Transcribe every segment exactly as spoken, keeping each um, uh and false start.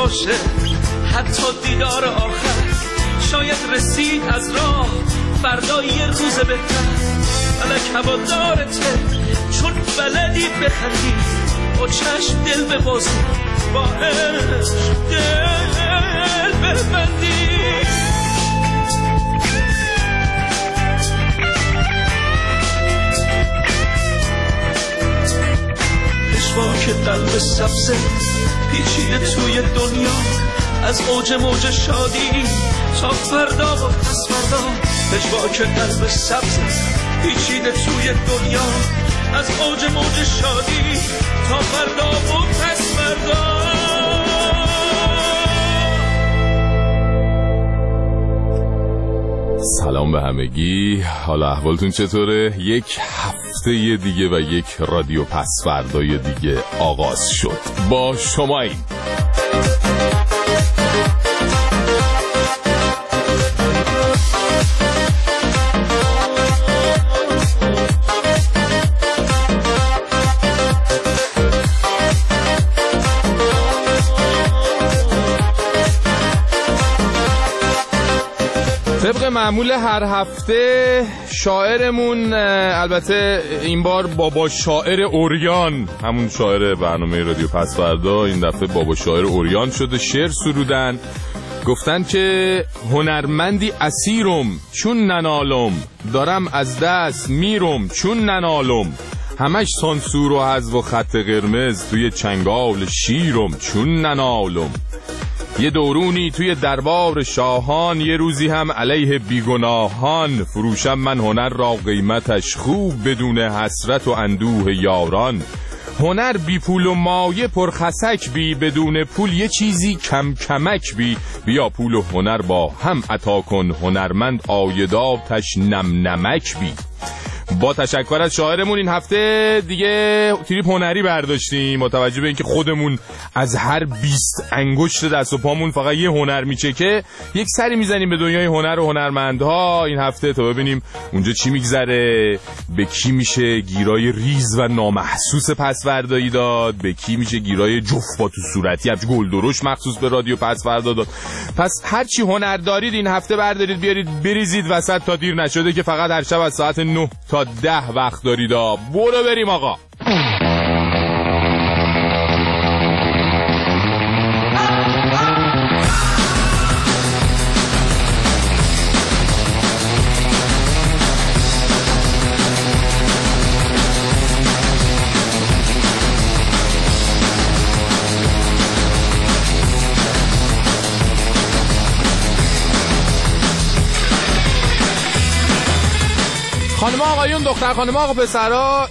باشه، حتی دیدار آخر شاید رسید از راه فردا یه روز بهتر. فلک هوادارته چون بلدی بخندی، با چشم دل ببازی، با عشق دل ببندی. پشواک قلب سبزه پیچیده توی دنیا، از اوج موج شادی تا فردا و پس فردا. پشواک قلب سبزه پیچیده توی دنیا، از اوج موج شادی تا فردا و پس فردا. سلام به همگی، حالا احوالتون چطوره؟ یک هفته دیگه و یک رادیو پس فردای دیگه آغاز شد. با شما این طبق معمول هر هفته شاعرمون، البته این بار بابا شاعر اوریان، همون شاعر برنامه رادیو پس فردا، این دفعه بابا شاعر اوریان شده. شعر سرودن، گفتن که هنرمندی اسیرم چون ننالم، دارم از دست میرم چون ننالم، همش سانسور و حذف و خط قرمز توی چنگال شیرم چون ننالم. یه دورونی توی دربار شاهان، یه روزی هم علیه بیگناهان، فروشم من هنر را قیمتش خوب بدون حسرت و اندوه یاران. هنر بی پول و مایه پرخسک بی، بدون پول یه چیزی کم کمک بی. بیا پول و هنر با هم عطا کن، هنرمند آیداتش نم نمک بی. با تشکر از شاعرمون این هفته دیگه تریپ هنری برداشتیم، متوجه به اینکه خودمون از هر بیست انگشت دست و پامون فقط یه هنر میچکه، یک سری میزنیم به دنیای هنر و هنرمندها این هفته تا ببینیم اونجا چی میگذره، به کی میشه گیرای ریز و نامحسوس پسوردایی داد، به کی میشه گیرای جفت با تو صورتی همچه گل درشت مخصوص به رادیو پسوردا داد. پس هر چی هنر دارید این هفته بردارید بیارید بریزید وسط تا دیر نشده که فقط هر شب از ساعت نه تا ده وقت دارید. برو بریم آقا. خانم آقایون، دختر خانم آقا پسرا،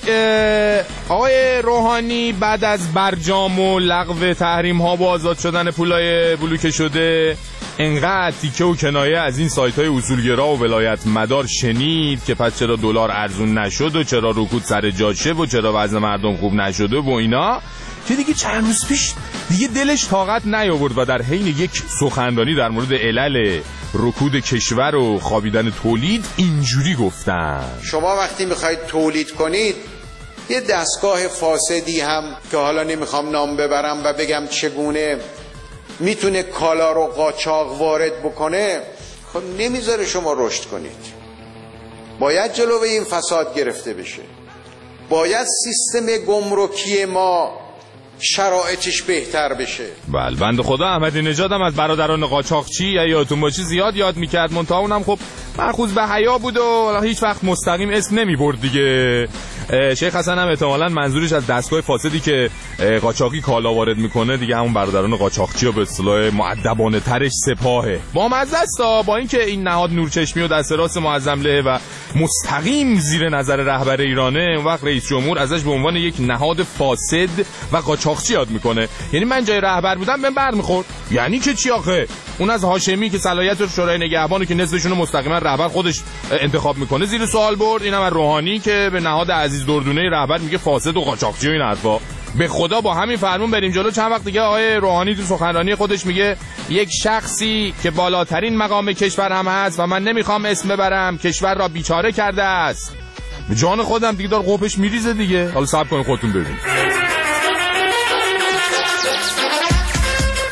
آقای روحانی بعد از برجام و لغو تحریم ها و آزاد شدن پولای بلوکه شده، انقدر تیکه و کنایه از این سایت های اصولگرا و ولایت مدار شنید که پس چرا دلار ارزون نشد و چرا رکود سر جاشه و چرا وضع مردم خوب نشده و اینا، که دیگه چند روز پیش دیگه دلش طاقت نیاورد و در حین یک سخنرانی در مورد علل رکود کشور و خوابیدن تولید اینجوری گفتن: شما وقتی میخواید تولید کنید یه دستگاه فاسدی هم که حالا نمیخوام نام ببرم و بگم چگونه میتونه کالا رو قاچاق وارد بکنه، خب نمیذاره شما رشد کنید. باید جلوی این فساد گرفته بشه، باید سیستم گمرکی ما شرایطش بهتر بشه. بله، بنده خدا احمدی نژاد هم از برادران قاچاقچی یا یادتون باشه زیاد یاد میکرد، منتها اونم خب مأخوذ به حیا بود و هیچ وقت مستقیم اسم نمیبرد دیگه. شیخ حسن هم احتمالاً منظورش از دستگاه فاسدی که قاچاقی کالا وارد میکنه دیگه همون برادران قاچاقچی و به اصطلاح مؤدبانه ترش سپاهه. با مزه است با اینکه این نهاد نورچشمی و دست راست معظم له و مستقیم زیر نظر رهبر ایرانه، اون وقت رئیس جمهور ازش به عنوان یک نهاد فاسد و قاچاقچی یاد میکنه. یعنی من جای رهبر بودم بهم برمیخورد. یعنی که چی آخه؟ اون از هاشمی که صلاحیت شورای نگهبانو که نصفشون مستقیما رهبر خودش انتخاب میکنه زیر سوال برد، اینم از روحانی که به نهاد عزیز دردونه رهبر میگه فاسد و قاچاقچی و این حرفا. به خدا با همین فرمون بریم جلو. چند وقت دیگه آقای روحانی تو سخنرانی خودش میگه یک شخصی که بالاترین مقام کشور هم هست و من نمیخوام اسم ببرم، کشور را بیچاره کرده است. به جان خودم دیگه دار قوپش میریزه دیگه. حالا صبر کنید خودتون ببینید.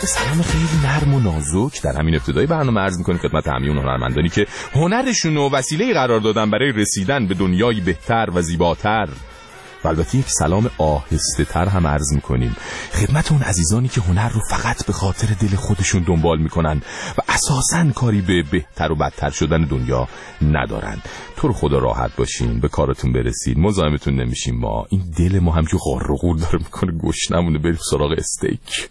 سلام خیلی نرم و نازک در همین ابتدای برنامه عرض می‌کنیم خدمت همه اون هنرمندانی که هنرشون و وسیله قرار دادن برای رسیدن به دنیایی بهتر و زیباتر. و البته یک سلام آهسته تر هم عرض میکنیم خدمت اون عزیزانی که هنر رو فقط به خاطر دل خودشون دنبال میکنن و اساساً کاری به بهتر و بدتر شدن دنیا ندارن. تو رو خدا راحت باشین، به کارتون برسید، مزاحمتون نمیشیم. ما این دل ما هم که غار و غور داره میکنه گشنمونه، بریم سراغ استیک.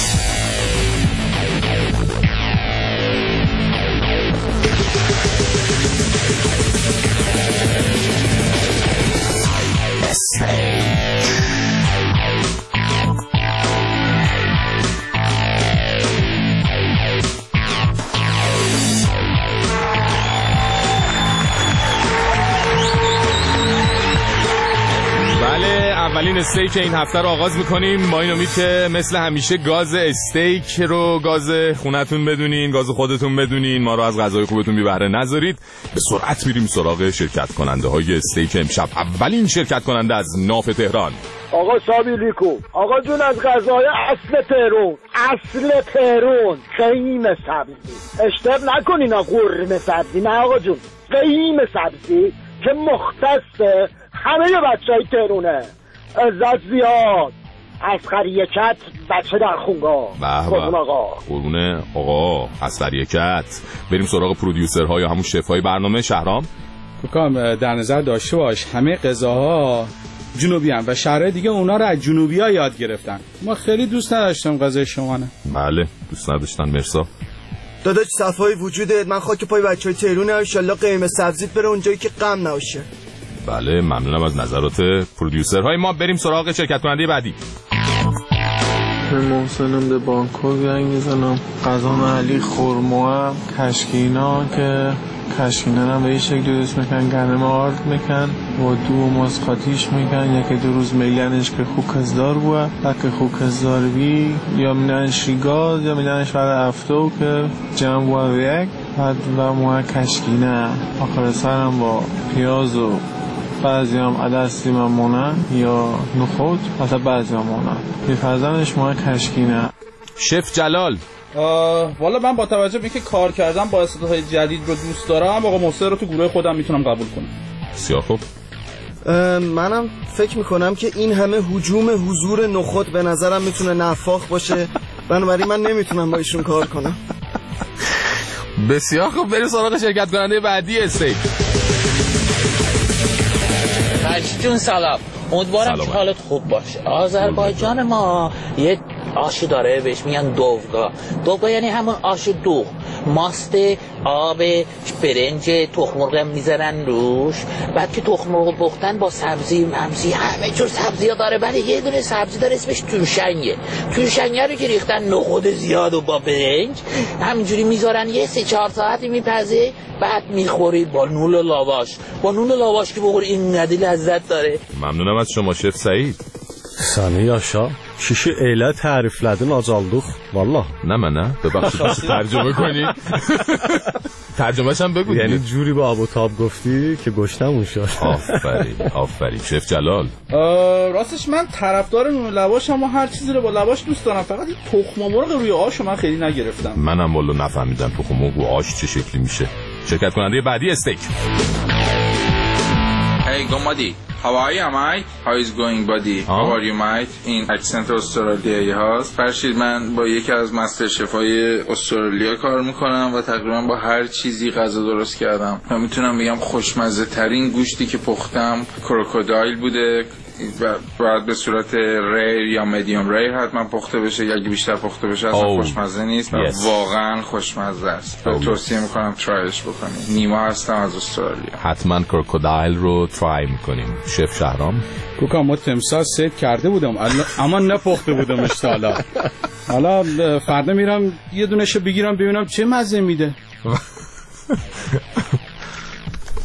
اولین استیک این هفته رو آغاز میکنیم با این امید که مثل همیشه گاز استیک رو گاز خونتون بدونین، گاز خودتون بدونین، ما رو از غذای خوبتون بی بهره نذارید. به سرعت میریم سراغ شرکت کننده های استیک امشب. اولین شرکت کننده از ناف تهران. آقا صابی لیکو، آقا جون از غذای اصل تهران، اصل تهران، قیم سبزی. اشتباه نکنین قرمه سبزی، نه آقا جون، قیم سبزی که مختص همه بچهای تهرانه. عزت زیاد اصغر یکت بچه در خونگاه. قربون آقا، قربون آقا اصغر یکت. بریم سراغ پرودیوسرها یا همون شفای برنامه. شهرام بکنم در نظر داشته باش همه غذاها جنوبی هم و شهرهای دیگه اونا رو از جنوبی ها یاد گرفتن. ما خیلی دوست نداشتم غذای شما. نه بله دوست نداشتن. مرسا داداش صفای وجودت، من خاک پای بچهای تهران ان شاءالله قیمه سبزیت بره اونجایی که غم نباشه. بله ممنونم از نظرات پرودیوسرهای ما. بریم سراغ شرکت کننده بعدی. من محسنم به بانکوک زنگ میزنم. غذا محلی خرما کشکینا که کشکینا هم به این شکل درست میکن، گرم آرد میکن و دو ماسخاتیش میکن. یکی دو روز میلنش که خوب کزدار بوه که خوب کزدار بی یا مننش ریگاز یا مننش برای افتو که جمع بوه یک بعد و موه کشکینه آخر سرم با پیاز و بعضی هم عدستی ممونن یا نخود، حتی بعضی هم مونن میفرزنش موه کشکینه. شف جلال والا من با توجه به اینکه کار کردم با اصطلاحات جدید رو دوست دارم، آقا محسن رو تو گروه خودم میتونم قبول کنم. بسیار خوب. منم فکر میکنم که این همه هجوم حضور نخود به نظرم میتونه نفاخ باشه، بنابراین من نمیتونم با ایشون کار کنم. بسیار خوب. بریم سراغ شرکت کننده بعدی استیک. جون سلام، امیدوارم که حالت خوب باشه. آذربایجان ما یه آشی داره بهش میگن دوغا. دوغا یعنی همون آش دوغ، ماست، آب، برنج، تخم مرغ میذارن روش. بعد که تخم مرغ پختن با سبزی ممزی همه جور سبزی ها داره. ولی یه دونه سبزی داره اسمش تورشنگه. تورشنگه رو که ریختن نخود زیاد و با برنج همینجوری میذارن، یه سه چهار ساعتی میپزه، بعد میخوری با نون و لاواش. با نون و لاواش که بخوری اینقدر لذت داره. ممنونم از شما شف سعید. Səni yaşa, kişi elə təriflədin acaldıq, vallah. نه من نه، ببخشید ترجمه کنی. ترجمهش هم بگو. یعنی جوری با آب و تاب گفتی که گشتمون شد. آفرین آفرین. شف جلال راستش من طرفدار نون لواشم و هر چیزی رو با لواش دوست دارم، فقط این تخم مرغ روی آش من خیلی نگرفتم. منم والا نفهمیدم تخم مرغ و آش چه شکلی میشه. شرکت کننده بعدی استیک. Hey Gomadi, how are you mate? How is going buddy? How are you mate? این اکسنت استرالیایی هاست. فرشید من با یکی از مستر شفای استرالیا کار میکنم و تقریبا با هر چیزی غذا درست کردم و میتونم بگم خوشمزه ترین گوشتی که پختم کروکودایل بوده. باید به صورت ریر یا مدیوم ریر حتما پخته بشه، یا اگه بیشتر پخته بشه اصلا oh. خوشمزه نیست. yes. واقعا خوشمزه است. oh. توصیه میکنم ترایش بکنید. نیما هستم از استرالیا. حتما کروکودایل رو ترای میکنیم. شف شهرام کوکا ما تمساح سید کرده بودم اما نپخته بودم اشتالا. حالا فردا میرم یه دونشو بگیرم ببینم چه مزه میده.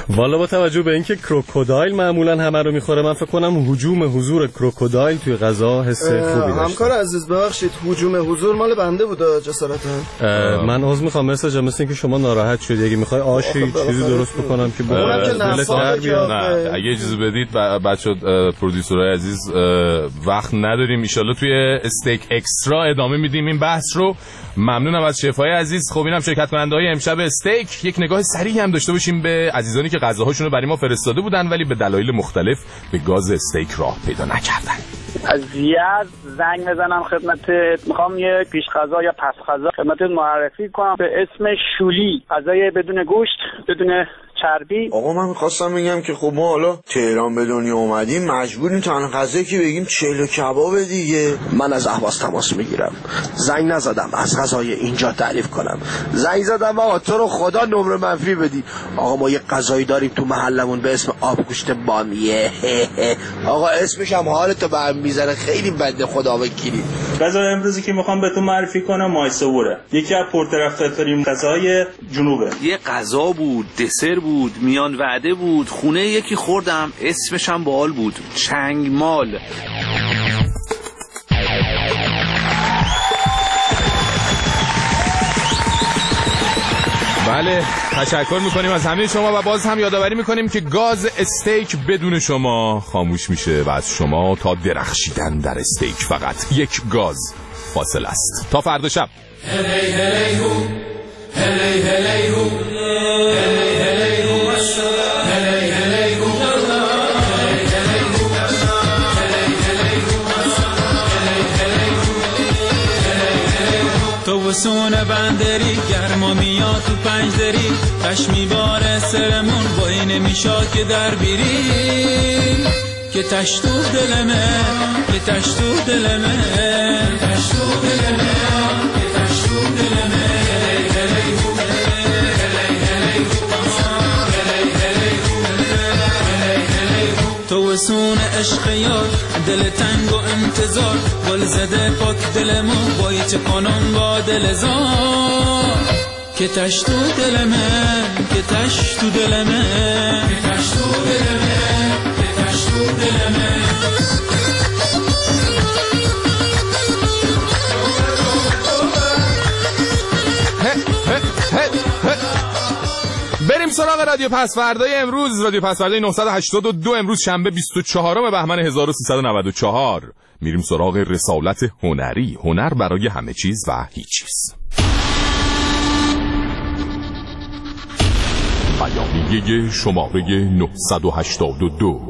والا با توجه به اینکه کروکودایل معمولا همه رو میخوره، من فکر کنم هجوم حضور کروکودایل توی غذا حس خوبی داشته. همکار عزیز ببخشید، هجوم حضور مال بنده بوده جسارتا. من عذر میخوام مثل جا مثل اینکه شما ناراحت شدی. اگه میخوای آشی چیزی درست بکنم که دلت در بیاد. نه اگه اجازه بدید بچه پرودیوسرای عزیز وقت نداریم، ان شاءالله توی استیک اکسترا ادامه میدیم این بحث رو. ممنونم از شفای عزیز. خب اینم شرکت کننده های امشب استیک. یک نگاه سریع هم داشته باشیم به عزیزانی که غذاهاشون رو برای ما فرستاده بودن ولی به دلایل مختلف به گاز استیک راه پیدا نکردن. از یزد زنگ بزنم خدمتت، میخوام یه پیش غذا یا پس غذا خدمتت معرفی کنم به اسم شولی، غذای بدون گوشت، بدون چربی. آقا من میخواستم بگم که خب ما حالا تهران به دنیا اومدیم، مجبوریم تنها غذایی که بگیم چلو کباب دیگه. من از اهواز تماس میگیرم، زنگ نزدم از غذای اینجا تعریف کنم، زنگ زدم آقا تو رو خدا نمره منفی بدی. آقا ما یه غذایی داریم تو محلمون به اسم آبگوشت بامیه. آقا اسمش هم حالتو به هم میزنه، خیلی بنده خدا وکیلی. غذای امروزی که میخوام بهتون معرفی کنم مایسوره، یکی از پرطرفدارترین غذای جنوبه. یه غذا بود، دسر بود، میان وعده بود، خونه یکی خوردم اسمش هم باحال بود، چنگمال. بله تشکر میکنیم از همه شما و باز هم یادآوری میکنیم که گاز استیک بدون شما خاموش میشه و از شما تا درخشیدن در استیک فقط یک گاز فاصله است. تا فردا شب. هلی هلی هو هلی هلی هو هلی هلی هو هلی هلی هو تو وسونه بندری گرما میاد تو پنج دری، تش میباره سرمون با این میشا که در بیری، که تش تو دلمه که تش تو دلمه تش تو دلمه که تش تو دلمه. تو وسون عشق یار دل تنگ و انتظار، گل زده پاک دلمون بایی چه کنم با دل زار، که تش تو دل من که تش تو دل من که تش تو دل من که تش تو دل من. بریم سراغ رادیو پسوردای امروز. رادیو پسوردای نهصد و هشتاد و دو امروز شنبه بیست و چهارم بهمن هزار و سیصد و نود و چهار. میریم سراغ رسالت هنری، هنر برای همه چیز و هیچ چیز. بیانیه شماره نهصد و هشتاد و دو.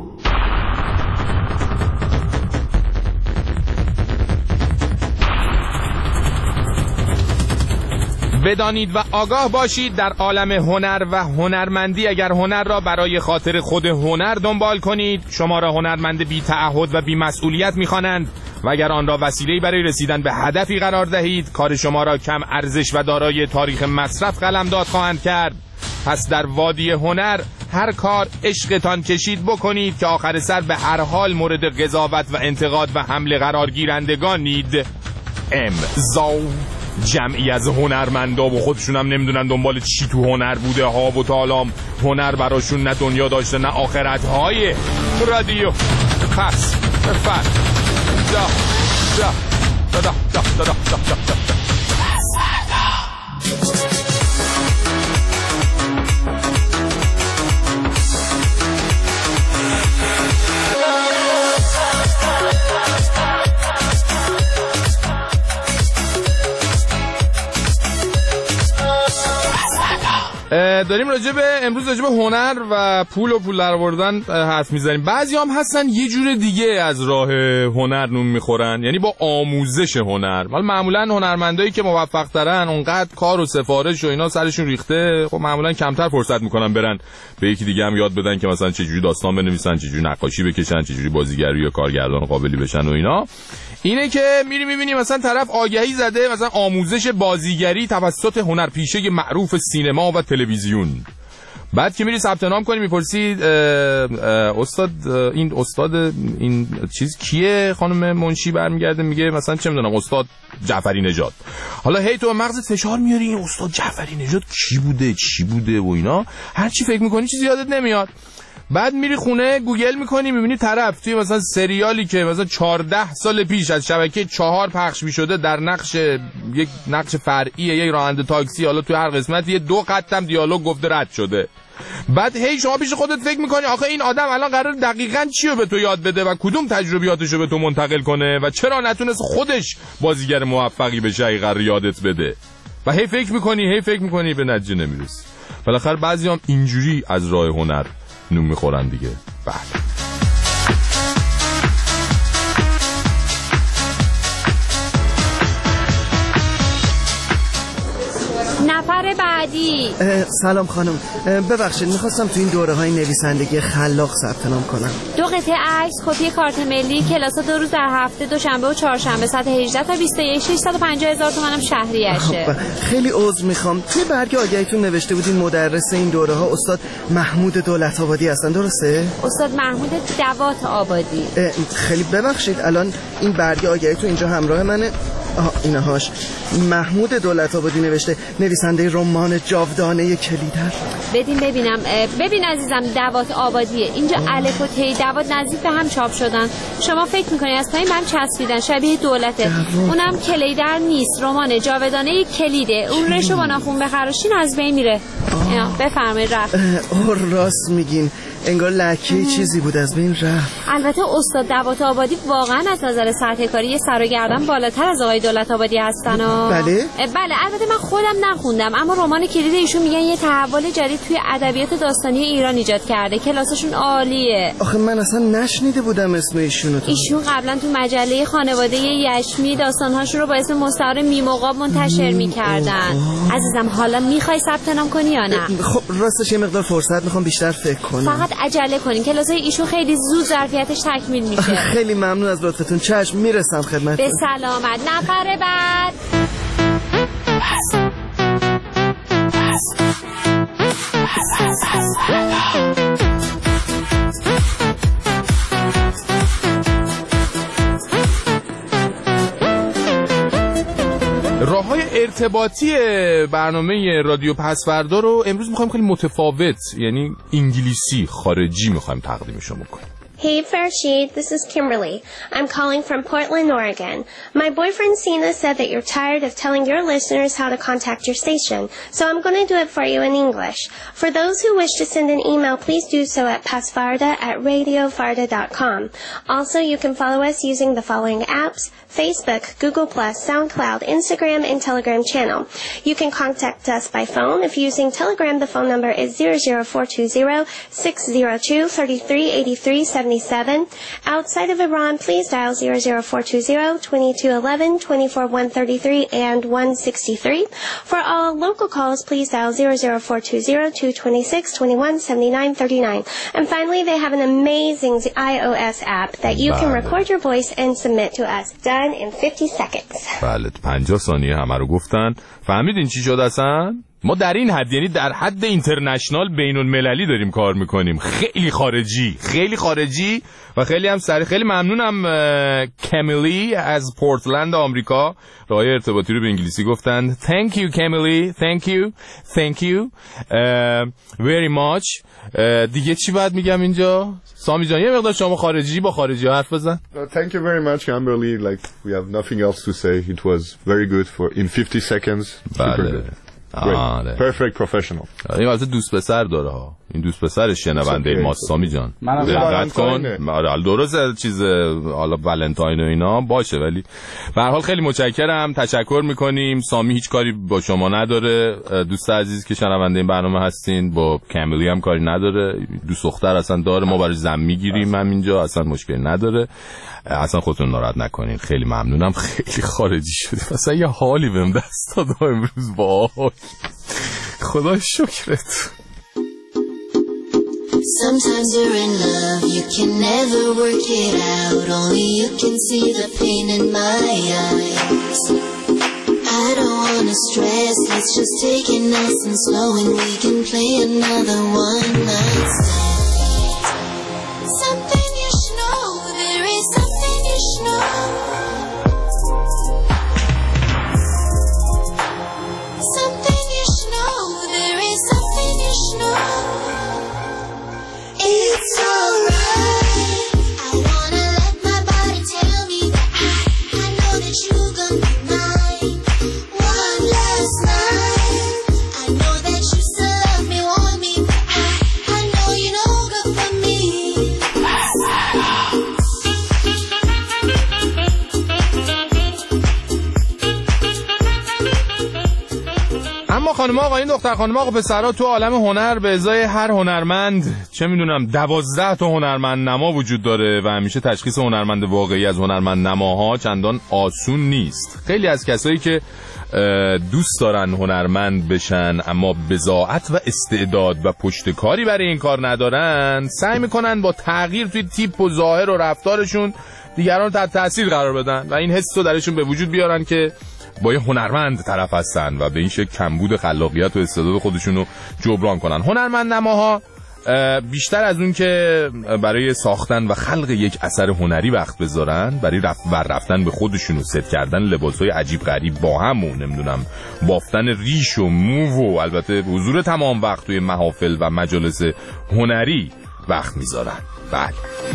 بدانید و آگاه باشید در عالم هنر و هنرمندی اگر هنر را برای خاطر خود هنر دنبال کنید شما را هنرمند بی تعهد و بی مسئولیت می‌خوانند و اگر آن را وسیله‌ای برای رسیدن به هدفی قرار دهید کار شما را کم ارزش و دارای تاریخ مصرف قلمداد خواهند کرد. پس در وادی هنر هر کار عشقتان کشید بکنید که آخر سر به هر حال مورد قضاوت و انتقاد و حمله قرار گیرندگانید. امضا جمعی از هنرمندا و خودشون هم نمیدونن دنبال چی تو هنر بوده ها و تالام، هنر براشون نه دنیا داشته نه آخرت های رادیو پس بفر دا دا دا دا دا دا دا دا دا دا. داریم راجع به امروز راجع به هنر و پول و پول درآوردن حرف میزنیم. بعضی هم هستن یه جور دیگه از راه هنر نون میخورن، یعنی با آموزش هنر. حالا معمولا هنرمندایی که موفق ترن اونقدر کار و سفارش و اینا سرشون ریخته، خب معمولا کمتر فرصت میکنن برن به یکی دیگه هم یاد بدن که مثلا چه جوری داستان بنویسن، چه جوری نقاشی بکشن، چه جوری بازیگری یا کارگردان قابلی بشن و اینا. اینه که میری میبینی مثلا طرف آگهی زده مثلا آموزش بازیگری توسط هنرپیشه معروف سینما و تلویزیون. بعد که میری ثبت نام کنی میپرسید استاد این استاد این چیز کیه؟ خانم منشی برمیگرده میگه مثلا چه میدونم استاد جعفری نژاد. حالا هی تو مغزت فشار میاری این استاد جعفری نژاد کی بوده چی بوده و اینا، هر چی فکر میکنی چیزی یادت نمیاد. بعد میری خونه گوگل میکنی میبینی طرف توی مثلا سریالی که مثلا چهارده سال پیش از شبکه چهار پخش میشده در نقش یک نقش فرعی یک راننده تاکسی، حالا توی هر قسمت یه دو خطم دیالوگ گفته رد شده. بعد هی شما پیش خودت فکر میکنی آخه این آدم الان قرار دقیقاً چی رو به تو یاد بده و کدوم تجربیاتش رو به تو منتقل کنه و چرا نتونست خودش بازیگر موفقی بشه ای قرار یادت بده. و هی فکر میکنی هی فکر میکنی به نتیجه نمیرسی. بالاخره بعضیام اینجوری از راه هنر نون میخورن دیگه. بله. نفر بعدی. سلام خانم، ببخشید میخواستم تو این دوره های نویسندگی خلاق ثبت نام کنم. دو قطعه عکس، کپی کارت ملی، کلاس دو روز در هفته، دوشنبه و چهارشنبه ساعت هجده تا بیست و یک، ششصد و پنجاه هزار تومانم شهریشه. خیلی عذر میخوام، توی برگ آگهیتون نوشته بودین مدرس این دوره ها استاد محمود دولت آبادی هستن، درسته؟ استاد محمود دوات آبادی. خیلی ببخشید الان این برگ آگهیتون اینجا همراه منه. آها اینهاش محمود دولت آبادی نوشته، نویسنده رمان جاودانه کلیدر. بدین ببینم. ببین عزیزم دوات آبادیه، اینجا الف و ت دوات نزدیک به هم چاپ شدن. شما فکر میکنی از پایین هم چسبیدن شبیه دولته. اونم کلیدر نیست، رمان جاودانه کلیده. اون رشو با ناخون بخراشین از بین میره. بفرمایید. رفت. اوه راست میگین، انگار لکه چیزی بود از بین رفت. البته استاد دوات آبادی واقعا از نظر سطح کاری یه سر و گردن بالاتر از آقای دولت آبادی هستن. بله بله البته من خودم نخوندم اما رمان کلید ایشون میگن یه تحول جدید توی ادبیات داستانی ایران ایجاد کرده. کلاسشون عالیه. آخه من اصلا نشنیده بودم اسم ایشونو. ایشون قبلا تو مجله خانواده یشمی داستانهاشون رو با اسم مستعار میموقاب منتشر میکردن. عزیزم حالا میخوای ثبت نام کنی یا نه؟ خب راستش یه مقدار فرصت میخوام بیشتر فکر کنم. فقط عجله کنین، کلاسای ایشون خیلی زود ظرفیتش تکمیل میشه. خیلی ممنون از لطفتون. چشم میرسم خدمتتون. به سلامت. نفر بعد. راه‌های ارتباطی برنامه رادیو پسوردا رو امروز می‌خوایم خیلی متفاوت، یعنی انگلیسی خارجی می‌خوایم تقدیمش کنیم. Hey Farshid, this is Kimberly. I'm calling from Portland, Oregon. My boyfriend Sina said that you're tired of telling your listeners how to contact your station, so I'm going to do it for you in English. For those who wish to send an email, please do so at pasfarda at radiofarda dot com. Also, you can follow us using the following apps: Facebook, Google plus, SoundCloud, Instagram, and Telegram channel. You can contact us by phone. If using Telegram, the phone number is zero zero four two zero, six zero two, three three eight three seven seven. Outside of Iran, please dial zero zero four two zero, two two one one, two four one three three and one sixty-three. For all local calls, please dial zero zero four two zero, two two six, two one seven nine three nine. And finally, they have an amazing iOS app that you can record your voice and submit to us. Done in fifty seconds. بله پنجاه ثانیه همه رو گفتن. فهمیدین چی شد اصلا؟ ما در این حد، یعنی در حد اینترنشنال بین المللی داریم کار میکنیم. خیلی خارجی خیلی خارجی و خیلی هم سریع. خیلی ممنونم کمیلی از پورتلند آمریکا، راه ارتباطی رو به انگلیسی گفتن. Thank you کمیلی. Thank you Thank you uh, very much. uh, دیگه چی باید میگم اینجا؟ سامی جان یه مقدار شما خارجی با خارجی ها حرف بزن. No, thank you very much Kimberly. Like we have nothing else to say. It was very good for in fifty seconds. Super good. آره. Perfect professional. این واسه دوست پسر داره ها. این دوست پسر شنونده ما سامی جان. دقت کن. آره درسته چیز حالا ولنتاین و اینا باشه، ولی به هر حال خیلی متشکرم. تشکر میکنیم. سامی هیچ کاری با شما نداره. دوست عزیز که شنونده این برنامه هستین، با کمیلی هم کاری نداره. دوست دختر اصلا داره، ما برای زن میگیریم همینجا، اصلا مشکلی نداره. اصلا خودتون ناراحت نکنین. خیلی ممنونم. خیلی خارجی شدیم. اصلا یه حالی بهم دست داد امروز. وای خدا شکرت. Sometimes you're in love, you can never work it out. Only you can see the pain in my eyes. I don't wanna stress, let's just take it nice and slow, and we can play another one night stand. Something you should know, there is something you should know. اما خانم آقایون، دختر خانم آقا پسرها، تو عالم هنر به ازای هر هنرمند چه میدونم دوازده تا هنرمند نما وجود داره و همیشه تشخیص هنرمند واقعی از هنرمند نماها چندان آسون نیست. خیلی از کسایی که دوست دارن هنرمند بشن اما بضاعت و استعداد و پشتکاری برای این کار ندارن، سعی میکنن با تغییر توی تیپ و ظاهر و رفتارشون دیگران رو تحت تاثیر قرار بدن و این حس رو درشون به وجود بیارن که با یه هنرمند طرف هستن و به این شکل کمبود خلاقیت و استعداد خودشون رو جبران کنن. هنرمند نماها بیشتر از اون که برای ساختن و خلق یک اثر هنری وقت بذارن، برای رفت و رفتن به خودشون و ست کردن لباسای عجیب غریب با هم و نمیدونم بافتن ریش و مو و البته حضور تمام وقت توی محافل و مجالس هنری وقت میذارن. بله.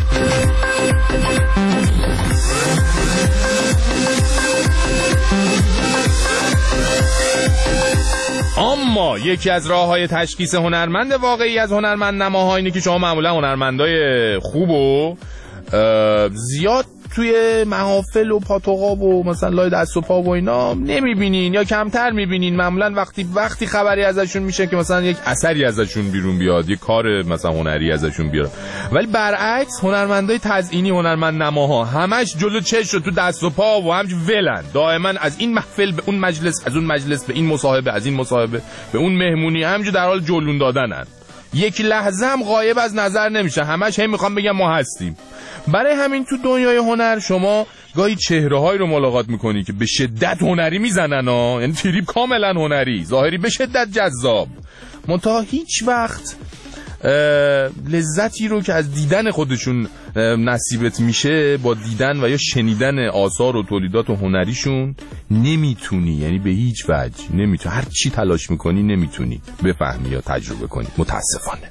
اما یکی از راه‌های تشخیص هنرمند واقعی از هنرمند نماها اینه که شما معمولا هنرمندای خوب و زیاد توی محافل و پاتوقاب و مثلا لای دست و پا و اینا نمیبینین یا کمتر میبینین. معمولا وقتی وقتی خبری ازشون میشه که مثلا یک اثری ازشون بیرون بیاد، یک کار مثلا هنری ازشون بیاد. ولی برعکس هنرمندای تزئینی، هنرمند نماها همش جلو چشم تو دست و پا و همش ولن، دائما از این محفل به اون مجلس، از اون مجلس به این مصاحبه، از این مصاحبه به اون مهمونی، همینجور در حال جلون دادنن. یک لحظه هم غایب از نظر نمیشه، همش هم میخوام بگم ما هستیم. برای همین تو دنیای هنر شما گاهی چهره‌هایی رو ملاقات میکنی که به شدت هنری میزنن ها، یعنی تریپ کاملا هنری، ظاهری به شدت جذاب، منتها هیچ وقت لذتی رو که از دیدن خودشون نصیبت میشه با دیدن و یا شنیدن آثار و تولیدات هنریشون نمیتونی، یعنی به هیچ وجه نمیتونی، هر چی تلاش میکنی نمیتونی بفهمی یا تجربه کنی، متاسفانه.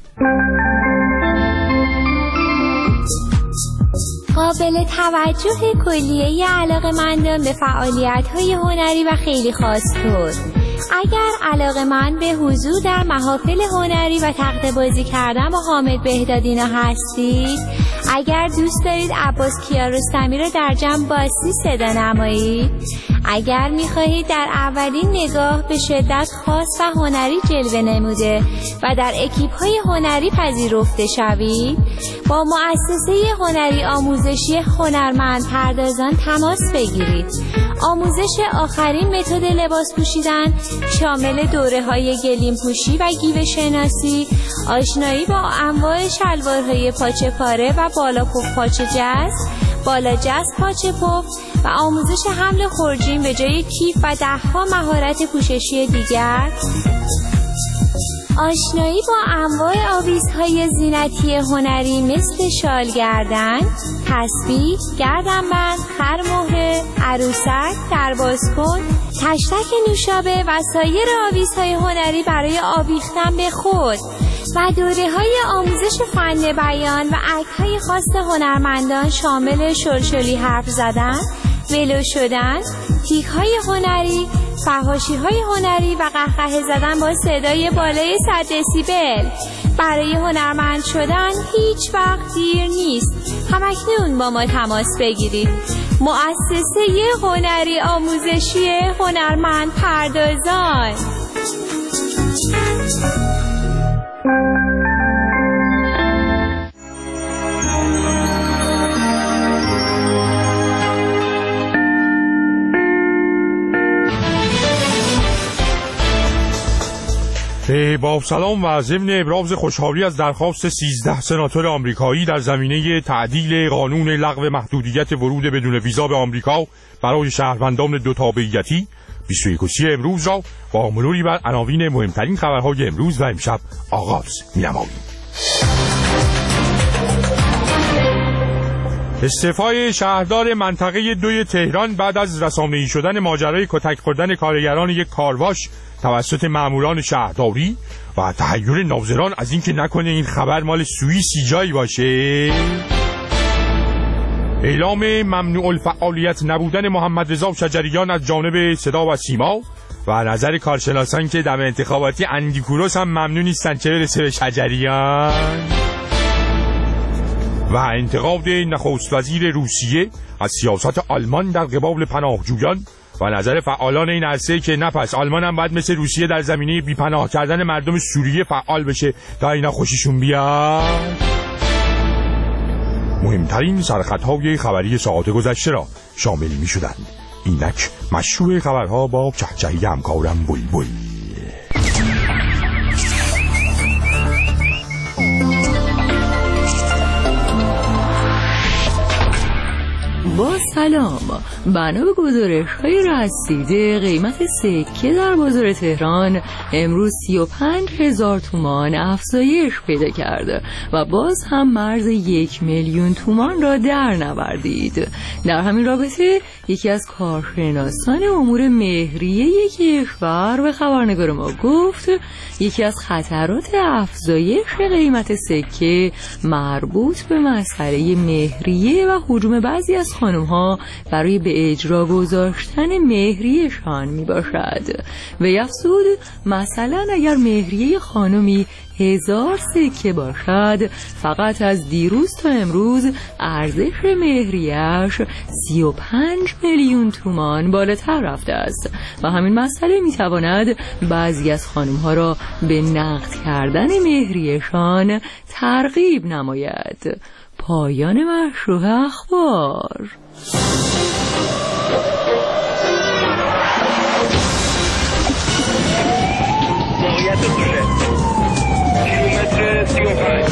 قابل توجه کلیه علاقه‌مندان به فعالیت‌های هنری و خیلی خاص‌طور. اگر علاقه‌مند به حضور در محافل هنری و تخته بازی کردن با حامد بهدادینا هستید، اگر دوست دارید عباس کیارستمی رو در جمع باسی صدا نمایید، اگر می‌خواهید در اولین نگاه به شدت خاص و هنری جلوه نموده و در اکیپ‌های هنری پذیرفته شوید، با مؤسسه هنری آموزشی هنرمند پردازان تماس بگیرید. آموزش آخرین متد لباس پوشیدن شامل دوره‌های گلیم پوشی و گیو شناسی، آشنایی با انواع شلوارهای پاچه پاره و بالا پف پاچه جست، بالا جست پاچه پف و آموزش حمل خورجین به جای کیف و ده‌ها مهارت پوششی دیگر، آشنایی با انواع آویزهای زینتی هنری مثل شال گردن، تسبیح، گردنبند، خرمهره، عروسک، دربازکن، تشتک نوشابه و سایر آویزهای هنری برای آویختن به خود و دوره‌های آموزش فن بیان و اکت‌های خاص هنرمندان شامل شلشلی حرف زدن، ولو شدن، تیک‌های هنری، فحاشی‌های هنری و قهقه زدن با صدای بالای صد دسیبل. برای هنرمند شدن هیچ وقت دیر نیست. همکنون با ما تماس بگیرید. مؤسسه هنری آموزشی هنرمند پردازان. با سلام و ضمن ابراز خوشحالی از درخواست سیزده سناتور آمریکایی در زمینه تعدیل قانون لغو محدودیت ورود بدون ویزا به آمریکا برای شهروندان دو تابعیتی بیست و یکم امروز را با مروری بر عناوین مهمترین خبرهای امروز و امشب آغاز می‌نماییم. استعفای شهردار منطقه دوی تهران بعد از رسانه‌ای شدن ماجرای کتک خوردن کارگران یک کارواش توسط ماموران شهرداری و تحیر ناظران از اینکه نکنه این خبر مال سوئیسی جایی باشه، اعلام ممنوع الفعالیت نبودن محمد رضا شجریان از جانب صدا و سیما و نظر کارشناسان که در انتخاباتی اندیکوروس هم ممنوع نیستن چه برسه به شجریان، و انتقاد نخست وزیر روسیه از سیاست آلمان در قبال پناهجویان و نظر فعالان این عرصه که نه پس آلمان هم باید مثل روسیه در زمینه بیپناه کردن مردم سوریه فعال بشه تا اینا خوششون بیاد. مهمترین سرخطهای خبری ساعت گذشته را شامل می شدند. اینک مشروع خبرها با چهچهی همکارم بلبل. با سلام، بنا به گزارش‌های رسیده قیمت سکه در بازار تهران امروز سی و پنج هزار تومان افزایش پیدا کرد و باز هم مرز یک میلیون تومان را در نوردید. در همین رابطه یکی از کارشناسان امور مهریه کشور به خبرنگار ما گفت یکی از خطرات افزایش قیمت سکه مربوط به مسئله مهریه و هجوم بعضی از خانم‌ها برای به اجرا گذاشتن مهریه‌شان میباشد. و افزود مثلا اگر مهریه خانمی هزار سکه باشد، فقط از دیروز تا امروز ارزش مهریه‌اش سی و پنج میلیون تومان بالاتر رفته است و همین مسئله میتواند بعضی از خانم‌ها را به نقد کردن مهریه‌شان ترغیب نماید. پایان مشروع اخبار. موقعیت دوشه کیلومتر سی و پنج.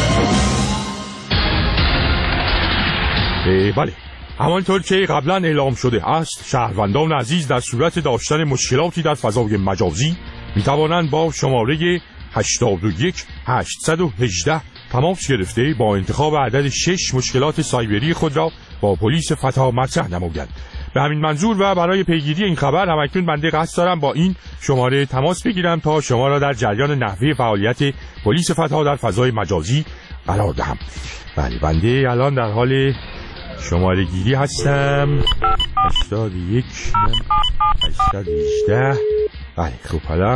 بله، همانطور که قبلا اعلام شده است، شهروندان عزیز در صورت داشتن مشکلاتی در فضای مجازی می توانند با شماره هشتاد و یک هشتصد و هجده تماس گرفته با انتخاب عدد شش مشکلات سایبری خود را با پلیس فتا مطرح نمایند. به همین منظور و برای پیگیری این خبر همکنون بنده قصد دارم با این شماره تماس بگیرم تا شما را در جریان نحوه فعالیت پلیس فتا در فضای مجازی قرار دهم. بله، بنده الان در حال شماره گیری هستم. هشتاد و یک هشتصد و هجده. بله، خب حالا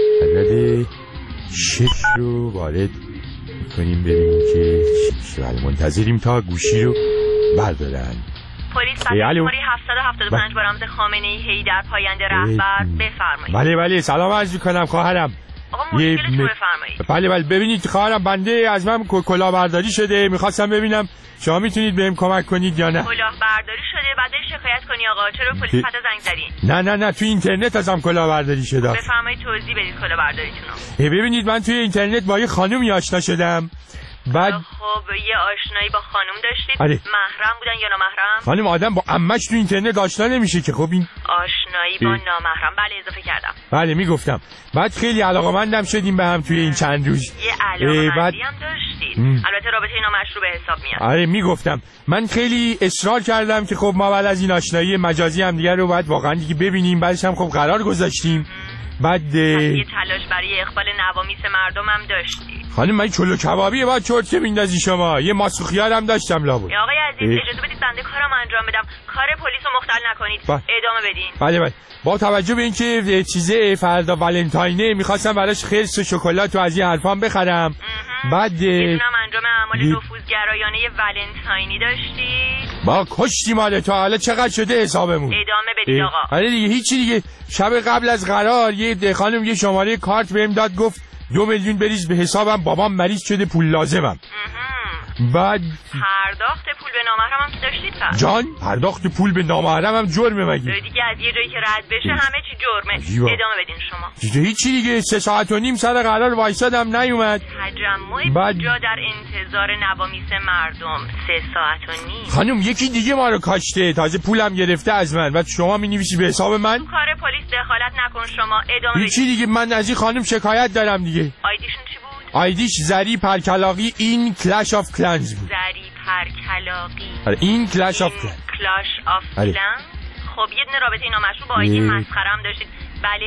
عدد شش رو وارد کنیم ببینیم که چی. بله، منتظریم تا گوشی رو بردارن. پلیس شماره هفتصد و هفتاد و پنج برامز خامنه‌ای حیدر پاینده رهبر بفرمایید. بله بله، سلام عرض می‌کنم خواهرم. آقا مشکلتون رو بفرمایید. بله بله، ببینید خواهرم، بنده از من کلاهبرداری شده، می‌خواستم ببینم شما میتونید بهم کمک کنید یا نه. کلاهبرداری شده؟ بعد شکایت کنی آقا. چرا پلیس فتا زنگ زدین؟ نه نه نه، تو اینترنت ازم کلاهبرداری شده. بفرمایید توضیح بدید کلاهبرداریتون رو. ببینید من توی اینترنت با یه خانومی آشنا شدم. بعد خب یه آشنایی با خانم داشتید؟ آره. محرم بودن یا نامحرم؟ خانم آدم با عمش تو اینترنت آشنا نمیشه که. خب این آشنایی با نامحرم. بله اضافه کردم. بله میگفتم. بعد خیلی علاقه‌مندم شدیم به هم توی این چند روز. یه علاقه‌مندی بعد... هم داشتید. ام. البته رابطه نامشروع به حساب میاد. آره میگفتم. من خیلی اصرار کردم که خب ما بعد از این آشنایی مجازی هم دیگه رو باید واقعا دیگه ببینیم. بعدش هم خب قرار گذاشتیم. بعد یه تلاش برای اقبال نوامیس مردم هم داشتی. خانم من چلو کبابیه بعد چرت که میندازی شما. یه ماسخ خیار هم داشتم لابد. آقای عزیز اجازه بدید بنده کارم انجام بدم. کار پلیس رو مختل نکنید. با... ادامه بدین. بله بله. با توجه به اینکه چیزه فردا ولنتاینه میخواستم براش خرس و شکلات و از این حرفام بخرم. بعد میدونم انجام اعمال نفوذگرایانه ولنتاینی داشتی. با کشتی مال تا حالا چقدر شده حسابمون. ادامه بدید آقا. آره دیگه هیچی دیگه. شب قبل از قرار یه خانم یه شماره کارت بهم داد، گفت دو میلیون بریز به حسابم، بابام مریض شده پول لازمم. بعد پرداخت پول به نامحرم هم که داشتید پس؟ جان پرداخت پول به نامحرم هم جرمه مگه؟ دیگه از یه جایی که رد بشه همه چی جرمه. جیبا. ادامه بدین شما. دیگه هیچی دیگه. سه ساعت و نیم سر قرار وایسادم نیومد. تجمع بعد... جا در انتظار نوامیس مردم سه ساعت و نیم. خانم یکی دیگه ما رو کاشته، تازه پولم گرفته از من. بعد شما می‌نویسی به حساب من؟ کار پلیس دخالت نکن شما. ادامه بدین. هیچی دیگه. من از این خانم شکایت دارم دیگه. آیدیشون چی بود؟ آیدیش زری پرکلاقی این کلش آف کلنز بود. زری پرکلاقی. آره این کلش آف کلنز. کلاش آف کلنز. خب یه دونه رابطه نامشروع با آیدی مسخره هم داشتید. بله.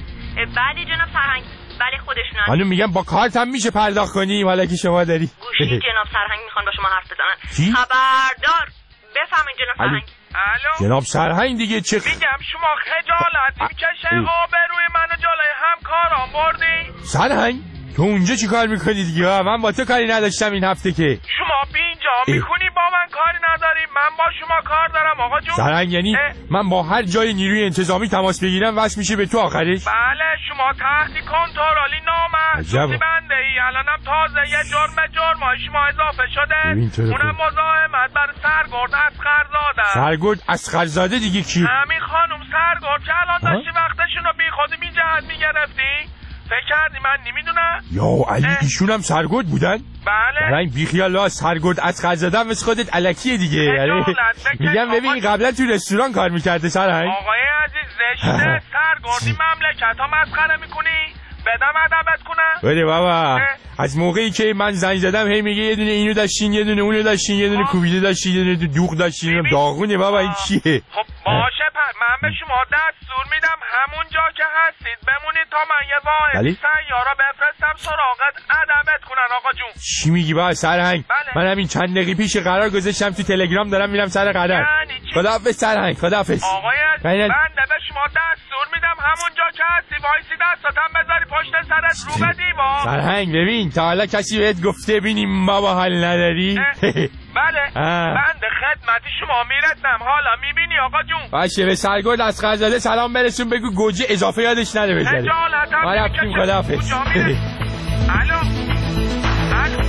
بله جناب سرهنگ. بله خودشونن. حالا میگم با کارت هم میشه پرداخت کنی حالا که شما داری. گوشی جناب سرهنگ میخوان با شما حرف بزنن. چی؟ خبردار. بفرمایید جناب سرهنگ. الو جناب سرهنگ دیگه چه میگم شما خجالت میکشه آبروی منو جلوی همکارام بردی؟ سرهنگ تو اونجا چی کار میکنی دیگه؟ من با تو کاری نداشتم این هفته که. شما بینجا میخونی با من کاری نداری، من با شما کار دارم آقا جون. سرنگ یعنی من با هر جای نیروی انتظامی تماس بگیرم واسه میشه به تو آخرش؟ بله شما تحت کنترلی نامحدودی بنده ای. الانم تازه یه جرم جرمای شما اضافه شده، اونم مزاحمت بر سرگرد اصغرزاده. سرگرد اصغرزاده دیگه کی؟ همین خانم سرگرد که الان داشتی وقتشون رو بی خودی بی جهت میگرفتی. فکر کردی من نمیدونم؟ یا علی ایشون هم سرگرد بودن؟ بله. برای این بیخیال سرگرد اصغرزاده مثل خودت الکیه دیگه. یعنی میگم ببین قبلا تو رستوران کار میکرده سرنگ. آقای عزیز زشته سرگردی مملکت ها مسخره میکنی؟ بدم ادبت کنم؟ بله بابا از موقعی که من زنگ زدم هی میگه یه دونه اینو داشتین یه دونه اونو داشتین یه دونه کوبیده داشتین یه دونه دوغ داشتین. داغونه بابا این چیه؟ خب باشه پس من به شما دستور میدم همون جا که هستید بمونید تا من یه واحد سیارا بفرستم سراغت ادبت کنن آقا جون. چی میگی بابا سرهنگ؟ من همین چند دقیقه پیش قرار گذاشتم تو تلگرام دارم میرم سر قرار. خداحافظ سرهنگ خداحافظ. آقای عزیز بنده به شما دستور میدم همون جا که هستی وایسی دستاتم بذاری پشت سرت رو به دیوار. سرهنگ ببین تا حالا کسی بهت گفته بینیم بابا حال نداری؟ بله بنده خدمتی شما میرسم حالا میبینی آقا جون. باشه به سرگرد اصغرزاده سلام برسون بگو گوجه اضافه یادش نده بزنه. اجالتم ما رفتیم خداحافظ. الو الو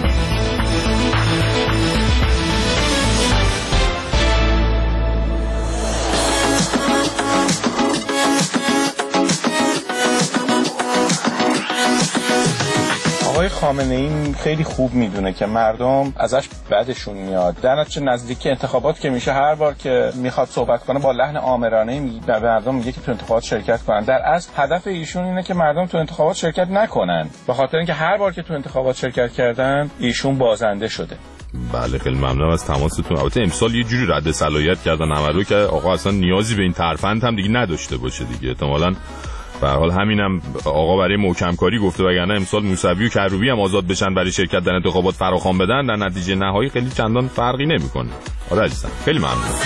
آقای خامنه ای خیلی خوب میدونه که مردم ازش بدشون میاد. در نتیجه نزدیک انتخابات که میشه هر بار که میخواد صحبت کنه با لحن آمرانه میگه به مردم میگه که تو انتخابات شرکت کنن. در اصل هدف ایشون اینه که مردم تو انتخابات شرکت نکنن، به خاطر اینکه هر بار که تو انتخابات شرکت کردن ایشون بازنده شده. بله خیلی ممنونم از تماستون. البته امسال یه جوری رد صلاحیت کردن همه رو که آقا اصلا نیازی به این ترفند هم دیگه نداشته باشه دیگه. احتمالاً به هر حال همینم آقا برای محکم کاری گفته، وگرنه امسال موسوی و کروبی هم آزاد بشن برای شرکت در انتخابات فراخوان بدن در نتیجه نهایی خیلی چندان فرقی نمیکنه. آره عزیزم خیلی ممنون.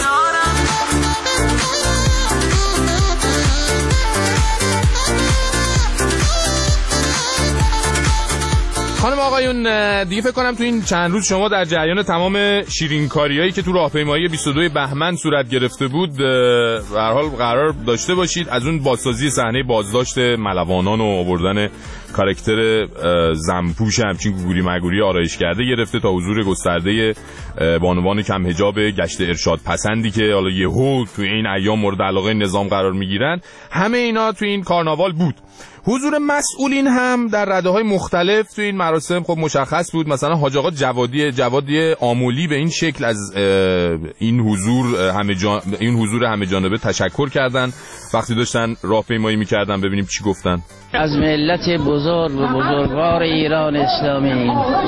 خانم آقایون دیگه فکر کنم تو این چند روز شما در جریان تمام شیرینکاریایی که تو راهپیمایی بیست و دو بهمن صورت گرفته بود به هر حال قرار داشته باشید. از اون بازسازی صحنه بازداشت ملوانان و آوردن کاراکتر زنپوش همچین گوگولی مگولی آرایش کرده گرفته تا حضور گسترده بانوان کم حجاب گشت ارشاد پسندی که حالا یهو تو این ایام مورد علاقه نظام قرار میگیرن، همه اینا تو این کارناوال بود. حضور مسئولین هم در رده‌های مختلف تو این مراسم خب مشخص بود. مثلا حاج آقا جوادی جوادی آمولی به این شکل از این حضور همه جان... این حضور همه جانبه تشکر کردن وقتی داشتن راهپیمایی می‌کردن. ببینیم چی گفتن. از ملت بزرگ و بزرگوار ایران اسلامی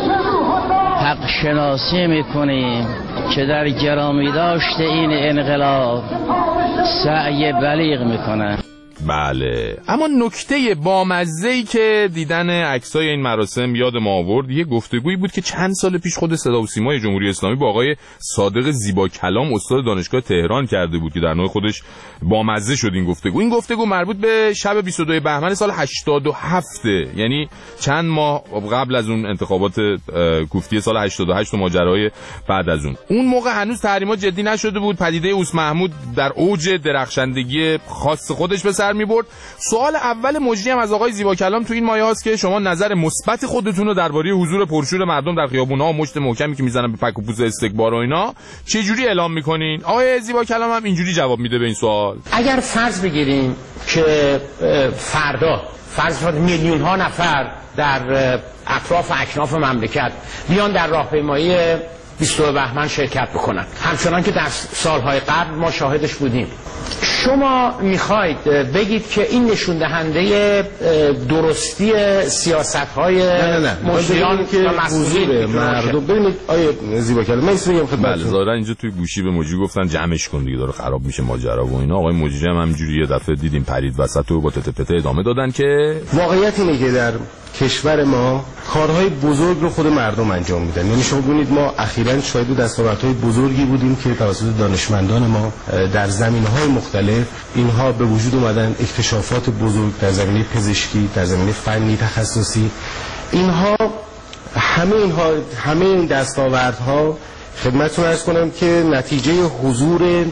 حق شناسی می‌کنیم که در گرامی داشت این انقلاب سعی بلیغ می‌کنند. بله، اما نکته بامزه‌ای که دیدن عکسای این مراسم یاد ما آورد یه گفتگویی بود که چند سال پیش خود صدا و سیمای جمهوری اسلامی با آقای صادق زیبا کلام استاد دانشگاه تهران کرده بود که در نوع خودش بامزه شد این گفتگو. این گفتگو مربوط به شب بیست و دو بهمن سال هشتاد و هفت، یعنی چند ماه قبل از اون انتخابات کوفتی سال هشتاد و هشت و ماجرای بعد از اون. اون موقع هنوز تحریمات جدی نشده بود، پدیده اوس محمود در اوج درخشندگی خاص خودش به سر می‌برد. سوال اول مجری هم از آقای زیبا کلام تو این مایه هاست که شما نظر مثبت خودتون رو درباره حضور پرشور مردم در خیابون‌ها و مشت محکمی که میزنن به پک و پوز استکبار و اینا چه جوری اعلام می‌کنین؟ آقای زیبا کلام هم اینجوری جواب میده به این سوال. اگر فرض بگیریم که فردا فرض کنید میلیون ها نفر در اطراف اکناف مملکت بیان در راهپیمایی بیست و دو بهمن شرکت بکنن، همچنان که در سالهای قبل ما شاهدش بودیم، شما میخواید بگید که این نشون دهنده درستی سیاست‌های مجریان و مسئولین مردم؟ ببینید آیه زیبا کلام من میگم خدمتتون. بله ظاهرا اینجا توی گوشی به مجری گفتن جمعش کن دیگه داره خراب میشه ماجرا و اینا. آقای مجری هم همینجوری یه دفعه دیدیم پرید وسط و با تته پته ادامه دادن که واقعیت اینه که در کشور ما کارهای بزرگ رو خود مردم انجام میدن. یعنی شما ببینید ما اخیراً شاهد دستاوردهای بزرگی بودیم که توسط دانشمندان ما در زمینه‌های مختلف اینها به وجود اومدن، اکتشافات بزرگ در زمینه پزشکی، در زمینه فنی تخصصی. اینها همه اینها همه این دستاوردها خدمتتون عرض کنم که نتیجه حضور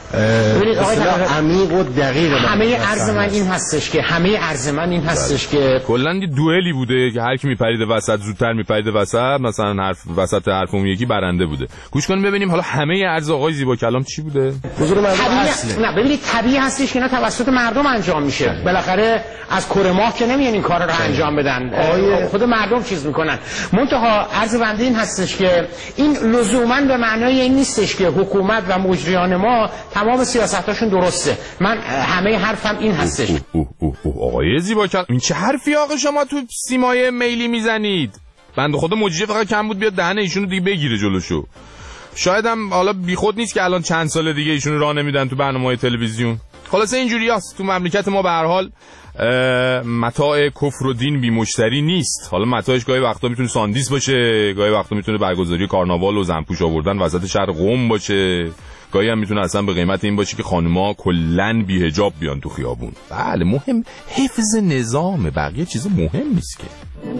عمیق و دقیق همه عرض من این هستش که همه عرض من این هستش که کلا یه دوئلی بوده که هر کی میپرید وسط زودتر میپرید وسط، مثلا حرف وسط حرف اون یکی برنده بوده. گوش کنیم ببینیم حالا همه عرض آقای زیبا کلام چی بوده. حضور مردم اصله. نه ببینید طبیعی هستش که اینا توسط مردم انجام میشه. بالاخره از کره ماه که نمیان این کارا رو انجام بدن. خود مردم چیز میکنن. منتها عرض بنده این هستش که این لزوما به معنای این نیستش که حکومت و مجریان ما تمام سیاستاشون درسته. من همه حرفم این هستش. اوه اوه اوه اوه آقای زیبا کلام این چه حرفی آقا شما تو سیمای میلی میزنید؟ بنده خدا مجری فقط کم بود بیاد دهنه ایشونو دیگه بگیره جلوشو. شاید هم حالا بیخود نیست که الان چند سال دیگه ایشونو راه نمیدن تو برنامه‌های تلویزیون. خلاصه اینجوریاست تو مملکت ما. به هر حال متاع کفر و دین بی مشتری نیست. حالا متاعش گاهی وقتا میتونه ساندیس باشه، گاهی وقتا میتونه برگزاری کارناوال و زنپوش آوردن وسط شهر قم باشه، گاهی هم میتونه اصلا به قیمت این باشه که خانوما کلن بی حجاب بیان تو خیابون. بله مهم حفظ نظامه، بقیه چیز مهم نیست که.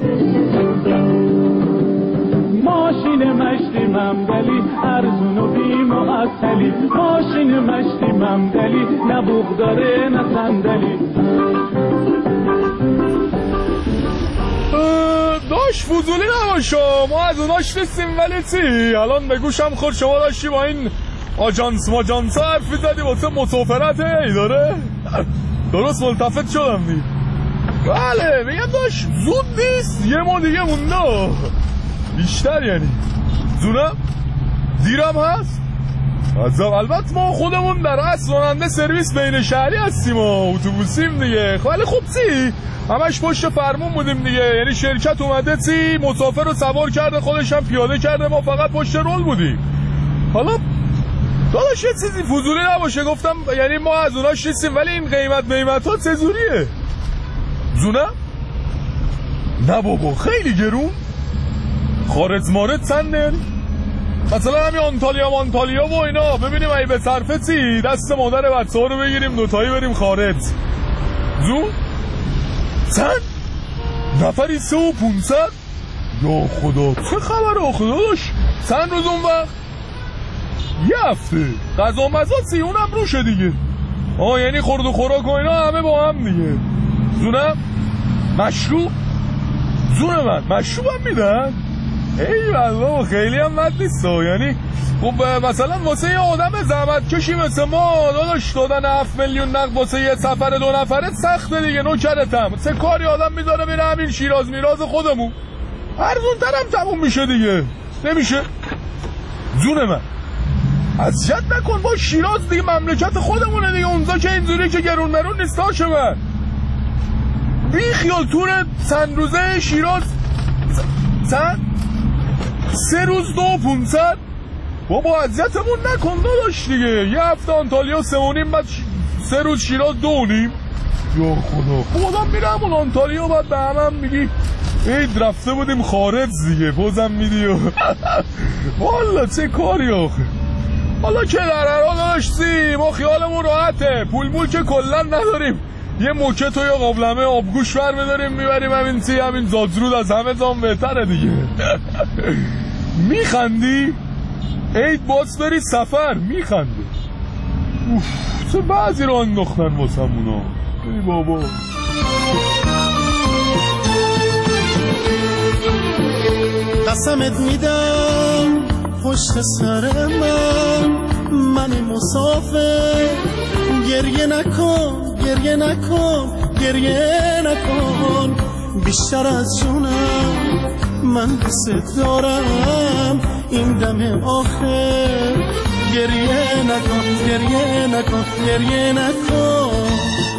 ماشین مشتی ممدلی ارزون و بی معطلی، ماشین مشتی ممدلی نه بوق داره نه صندلی. داش فضولی نباشا، ما از اوناش نیستیم ولی چی؟ الان به گوشم خورد شما داشتی با این آجانس ماجانس ها حرفی زدی واسه مسافرت ای داره؟ درست ملتفت شدم دی. بله میگم داش زود نیست، یه ما دیگه مونده بیشتر، یعنی زونم دیرم هست. البته ما خودمون در اصل راننده سرویس بین شهری هستیم و اتوبوسیم دیگه. خیلی خوب سی همش پشت فرمون بودیم دیگه، یعنی شرکت اومده سی مسافر رو سوار کرده خودش هم پیاده کرده، ما فقط پشت رول بودیم. حالا داداش یه چیزی فضولی نباشه گفتم، یعنی ما از اوناش نیستیم ولی این قیمت قیمت ها چجوریه؟ زونم؟ نه بابا خیلی گرون. خارج مارد چنده؟ مثلا همین آنتالیا مانتالیا و اینا ببینیم ای به صرفه چی دست مادر بچه ها رو بگیریم دوتایی بریم خارج. زون؟ چند؟ نفری سه و پونصد؟ یا خدا چه خبره خدا داشت؟ چند روز اون وقت؟ یه هفته غذا مزا سی اونم روشه دیگه. آه یعنی خورد و خوراک و اینا همه با هم دیگه. زونم؟ مشروب؟ زون من مشروب هم میدن؟ ای والله خیلی هم مد نیست. یعنی خب مثلا واسه یه آدم زحمت کشی مثل ما داداش دادن هفت میلیون نقد واسه یه سفر دو نفره سخته دیگه. نوکرتم سه کاری آدم میذاره میره همین شیراز میراز خودمون ارزون ترم تموم میشه دیگه. نمیشه زون من اذیت نکن با شیراز دیگه مملکت خودمونه دیگه. اونجا که اینجوری که گرون مرون نیست هاشه من بی خیال تور چند روزه شیراز چند سه روز دو پونصد. بابا اذیتمون نکن داداش دیگه. یه هفته آنتالیا سه و نیم بعد سه روز شیراز دو و نیم. یا خدا خودم میرم اون آنتالیا بعد به همم میگی عید رفته بودیم خارج دیگه بازم میدی و والا چه کاری آخه. حالا که در هر حال داشتی ما خیالمون راحته، پول مول که کلا نداریم. یه موکت و یه قابلمه آبگوش ور بداریم میبریم همین سی همین زادرود از همه زام بهتره دیگه. میخندی؟ عید باز بری سفر میخنده. اوف چه بعضی رو انداختن واسه همونا. ای بابا قسمت میدم پشت سر من من مسافر گریه نکن گریه نکن گریه نکن بیشتر از جونم من دوست دارم این دم آخر گریه نکن گریه نکن گریه نکن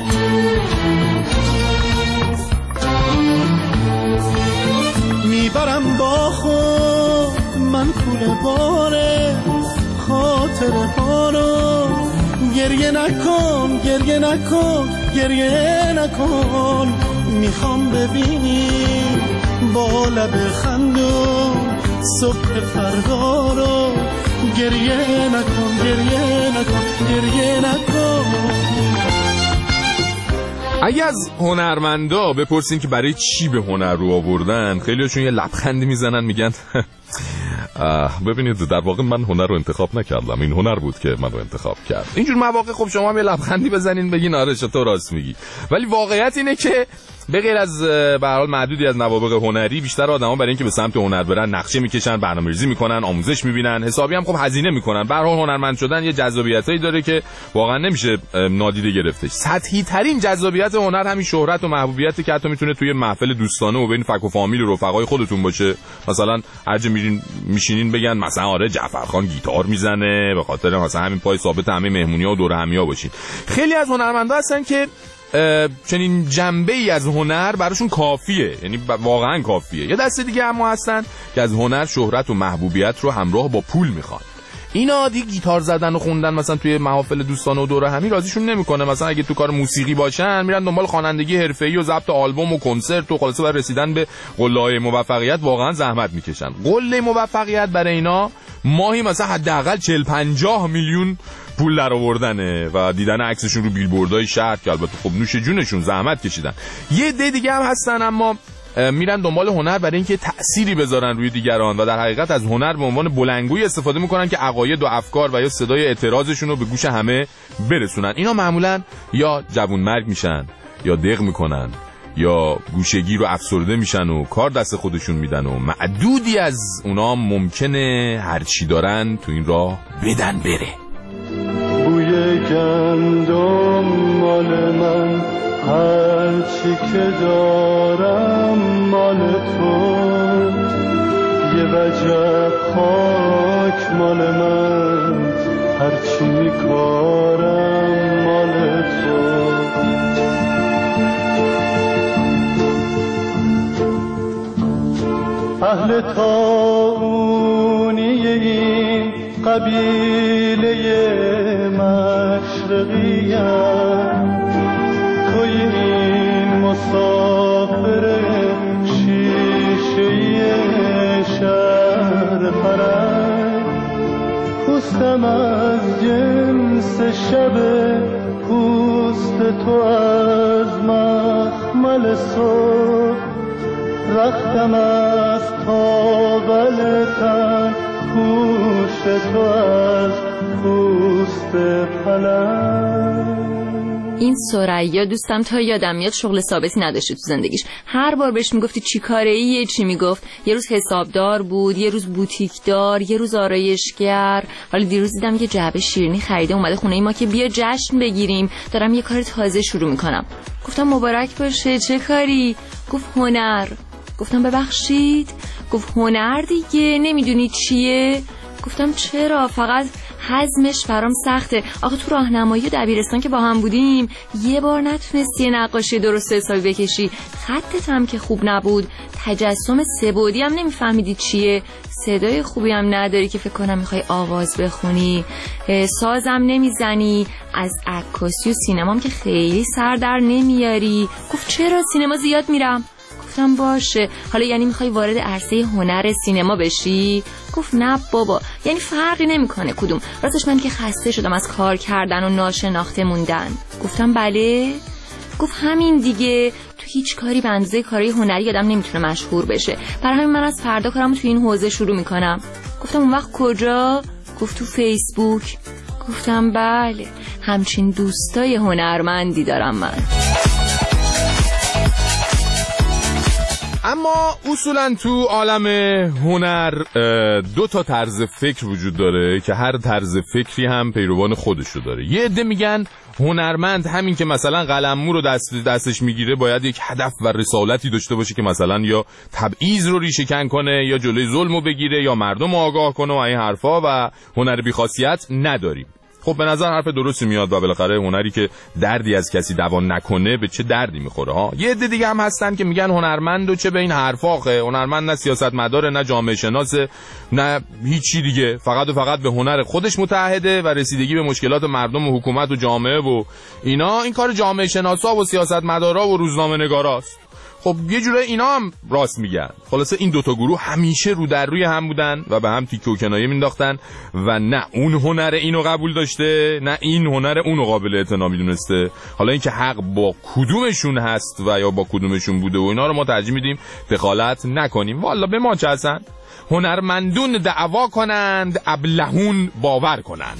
میبرم با خود من پول باره خاطره ها رو گریه نکن گریه نکن گریه نکن میخوام ببینی با لب خندون صبح فردا رو گریه نکن گریه نکن گریه نکن اگه از هنرمندا بپرسین که برای چی به هنر رو آوردن، خیلیشون یه لبخندی میزنن میگن ببینید در واقع من هنر رو انتخاب نکردم، این هنر بود که من رو انتخاب کرد. اینجور مواقع خب شما هم یه لبخندی بزنین بگین آره چطور راست میگی. ولی واقعیت اینه که به غیر از به هر حال معدودی از نوابغ هنری، بیشتر آدما برای اینکه به سمت هنر برن نقشه میکشن، برنامه‌ریزی میکنن، آموزش میبینن، حسابی هم خب هزینه میکنن. به هر حال هنرمند شدن یه جذابیتایی داره که واقعا نمیشه نادیده گرفتش. سطحی ترین جذابیت هنر همین شهرت و محبوبیتی که حتی میتونه توی محفل دوستانه و بین فک و فامیل و رفقای خودتون باشه. مثلا هر جا میرین میشینین بگن مثلا آره جعفرخان گیتار میزنه، به خاطر مثلا همین پای ثابت همه مهمونی‌ها و دور همیا باشین. خیلی از هنرمندا هستن که چنین جنبه‌ای از هنر براشون کافیه، یعنی واقعا کافیه. یا دسته دیگه اما هستن که از هنر شهرت و محبوبیت رو همراه با پول میخوان. اینا دیگه گیتار زدن و خوندن مثلا توی محافل دوستانه و دوره همی راضیشون نمیکنه. مثلا اگه تو کار موسیقی باشن میرن دنبال خوانندگی حرفه‌ای و ضبط آلبوم و کنسرت و خلاصه برای رسیدن به قله موفقیت واقعا زحمت میکشن. قله موفقیت برای اینا ماهی مثلا حداقل چهل پنجاه میلیون پول در آوردنه و دیدن عکسشون رو بیلبوردهای شهر که البته خب نوش جونشون زحمت کشیدن. یه عده دیگه هم هستن اما میرن دنبال هنر برای اینکه تأثیری بذارن روی دیگران و در حقیقت از هنر به عنوان بلندگویی استفاده میکنن که عقاید و افکار و یا صدای اعتراضشون رو به گوش همه برسونن. اینا معمولا یا جوانمرگ میشن یا دق میکنن یا گوشگیر و افسرده میشن و کار دست خودشون میدن و معدودی از اونا ممکنه هرچی دارن تو این راه بدن بره. بوی گندم مال من، هرچی که دارم مال تو، یه وجب خاک مال من، هرچی میکارم مال تو. اهل طاعونی این قبیله مشرقیم، توی این مسافر شیشه شهر فرنگ، پوستم از جنس شب پوست تو از مخمل صبح، رختم از تاول تن پوشت تو از پوست پلنگ. این ثریا دوستم تا یادم میاد شغل ثابتی نداشته تو زندگیش. هر بار بهش میگفتی چی کاره ایه چی میگفت. یه روز حسابدار بود، یه روز بوتیکدار، یه روز آرایشگر. حالا دیروز دیدم یه جعبه شیرینی خریده اومده خونه ای ما که بیا جشن بگیریم، دارم یه کار تازه شروع میکنم. گفتم مبارک باشه، چه کاری؟ گفت هنر. گفتم ببخشید؟ گفت هنر دیگه، نمیدونی چیه؟ گفتم چرا؟ فقط هضمش برام سخته. آخه تو راهنمایی دبیرستان که با هم بودیم یه بار نتونستی نقاشی درست حسابی بکشی، خطت هم که خوب نبود، تجسم سه‌بعدی هم نمیفهمیدی چیه، صدای خوبی هم نداری که فکر کنم میخوای آواز بخونی، سازم نمیزنی، از عکاسی و سینمام که خیلی سر در نمیاری. گفت چرا؟ سینما زیاد میرم. گفتم باشه، حالا یعنی میخوای وارد عرصه هنر سینما بشی؟ گفت نه بابا، یعنی فرقی نمیکنه کدوم. راستش من که خسته شدم از کار کردن و ناشناخته موندن. گفتم بله. گفت همین دیگه، تو هیچ کاری به اندازه کاری هنری آدم نمیتونه مشهور بشه، برای همین من از فردا کارمو تو این حوزه شروع میکنم. گفتم اون وقت کجا؟ گفت تو فیسبوک. گفتم بله، همچین دوستای هنرمندی دارم من. اما اصولا تو عالم هنر دو تا طرز فکر وجود داره که هر طرز فکری هم پیروان خودشو داره. یه عده میگن هنرمند همین که مثلا قلممو رو دست دستش میگیره باید یک هدف و رسالتی داشته باشه که مثلا یا تبعیض رو ریشه کن کنه یا جلوی ظلمو بگیره یا مردم آگاه کنه و این حرفا، و هنر بی‌خاصیت نداریم. خب به نظر حرف درستی میاد و بالاخره هنری که دردی از کسی دوا نکنه به چه دردی میخوره ها. یه عده دیگه هم هستن که میگن هنرمند و چه به این حرفاخه، هنرمند نه سیاستمدار نه جامعه شناس نه هیچی دیگه، فقط و فقط به هنر خودش متعهده و رسیدگی به مشکلات مردم و حکومت و جامعه و اینا این کار جامعه شناسا و سیاستمدارا و روزنامه‌نگاراست. خب یه جوره اینا هم راست میگن. خلاصه این دوتا گروه همیشه رو در روی هم بودن و به هم تیکه و کنایه مینداختن و نه اون هنر اینو قبول داشته نه این هنر اونو قابل اعتنا میدونسته. حالا اینکه حق با کدومشون هست و یا با کدومشون بوده و اینا رو ما ترجیح میدیم دخالت نکنیم. والا به ما چه هستن؟ هنرمندون دعوا کنند، ابلهون باور کنند.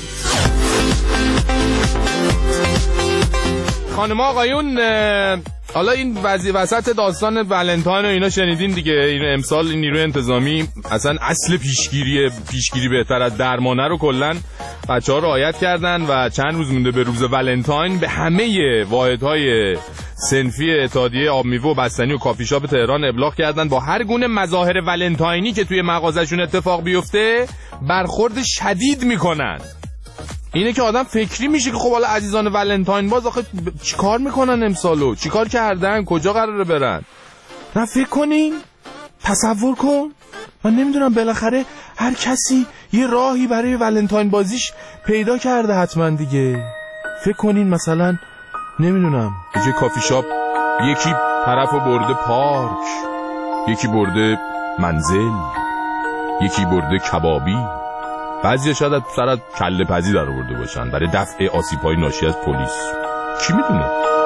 خانم آقایون، حالا این وضعی وسط داستان ولنتاین و اینا شنیدین دیگه. این امسال این نیروی انتظامی اصلا اصل پیشگیری پیشگیری بهتر از درمانه رو کلا بچه‌ها رعایت کردن و چند روز مونده به روز ولنتاین به همه واحدهای صنفی اتحادیه آب میوه و بستنی و کافی شاپ تهران ابلاغ کردن با هر گونه مظاهر ولنتاینی که توی مغازشون اتفاق بیفته برخورد شدید میکنن. اینه که آدم فکری میشه که خب حالا عزیزان ولنتاین باز آخه چیکار میکنن امسالو؟ چیکار کردن؟ کجا قراره برن؟ نه فکر کنین، تصور کن، من نمیدونم، بالاخره هر کسی یه راهی برای ولنتاین بازیش پیدا کرده حتما دیگه. فکر کنین مثلا نمیدونم یه کافی شاپ یکی طرفو برده پارک، یکی برده منزل، یکی برده کبابی، بعضی شاید سر کله پزی در آورده باشن برای دفع آسیب‌های ناشی از پلیس. کی میدونه؟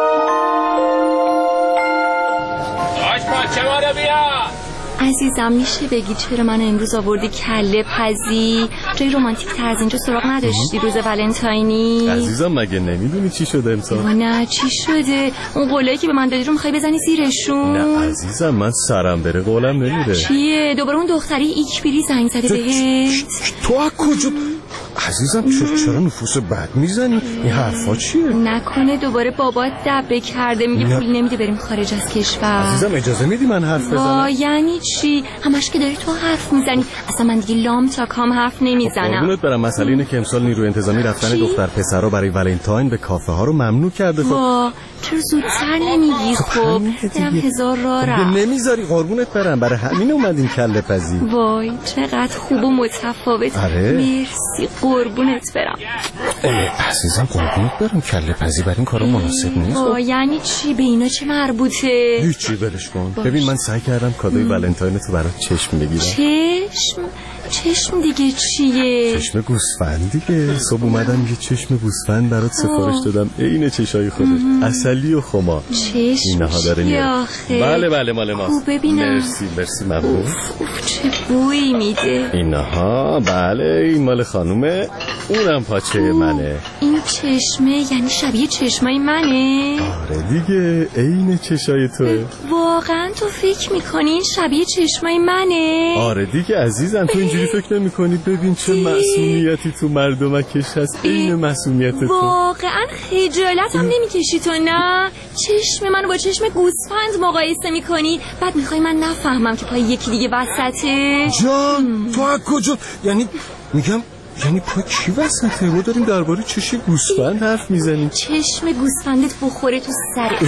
آش پاچه ما رو بیا. عزیزم میشه بگی چرا من امروز آوردی کله پزی؟ جای رومانتیک تر از اینجا سراغ نداشتی روز ولنتاینی؟ عزیزم مگه نمیدونی چی شده امسال؟ نه چی شده؟ اون قولایی که به من دادی رو میخوای بزنی زیرشون؟ نه عزیزم من سرم بره قولم نمیره. چیه؟ دوباره اون دختری ایکبیری زنگ زده بهت؟ تو از کجا؟ عزیزم چرا چرا نفوس بد میزنی؟ این حرفا چیه؟ نکنه دوباره بابات دبه کرده میگه پول نمیده بریم خارج از کشور. عزیزم اجازه میدی من حرف بزنم؟ یعنی چی؟ همش که داری تو حرف میزنی. اصلا من دیگه لام تا کام حرف نمیزنم. قربونت برم، مسئله اینه که امسال نیروی انتظامی رفتن چی؟ دختر پسرا برای ولنتاین به کافه ها رو ممنوع کرده. وا چرا زودتر نمیگی؟ خب درم هزار راه رفت. نمیذاری قربونت برم، برای همین اومدیم کله پزی. وای چقدر خوب و متفاوت. آره. مرسی قربونت برم. عزیزم قربونت برم، کله پزی برای این کارا مناسب نیست. وای یعنی چی؟ به اینا چه مربوطه؟ هیچی ولش کن. ببین من سعی کردم کادوی ولنتاین تو برات چشم بگیرم. چشم؟ چشم دیگه چیه؟ چشم گوسفند دیگه. صبح اومدم یه چشم گوسفند برات سفارش دادم، عین چشای خودت، عسلی و خمار. چشم اینها داره میاد. بله بله مال ماست. ببینم. مرسی مرسی ممنون. اوف اوف چه بویی میده. اینها بله این مال خانومه، اونم پاچه منه. این چشمه یعنی شبیه چشمای منه؟ آره دیگه عین چشای توه. واقعا تو فکر میکنی این شبیه چشمای منه؟ آره دیگه عزیزم، تو اینجوری فکر نمی‌کنی؟ ببین چه معصومیتی تو مردمکش هست، عین معصومیت تو. واقعا خجالت هم نمیکشی تو؟ نه چشم منو با چشم گوسفند مقایسه میکنی، بعد میخوای من نفهمم که پای یکی دیگه وسطه؟ جان تو از کجا؟ یعنی میگم یعنی پا کی وسطه؟ ما داریم درباره چشم گوسفند حرف میزنیم. چشم گوسفندت بخوره تو سرت.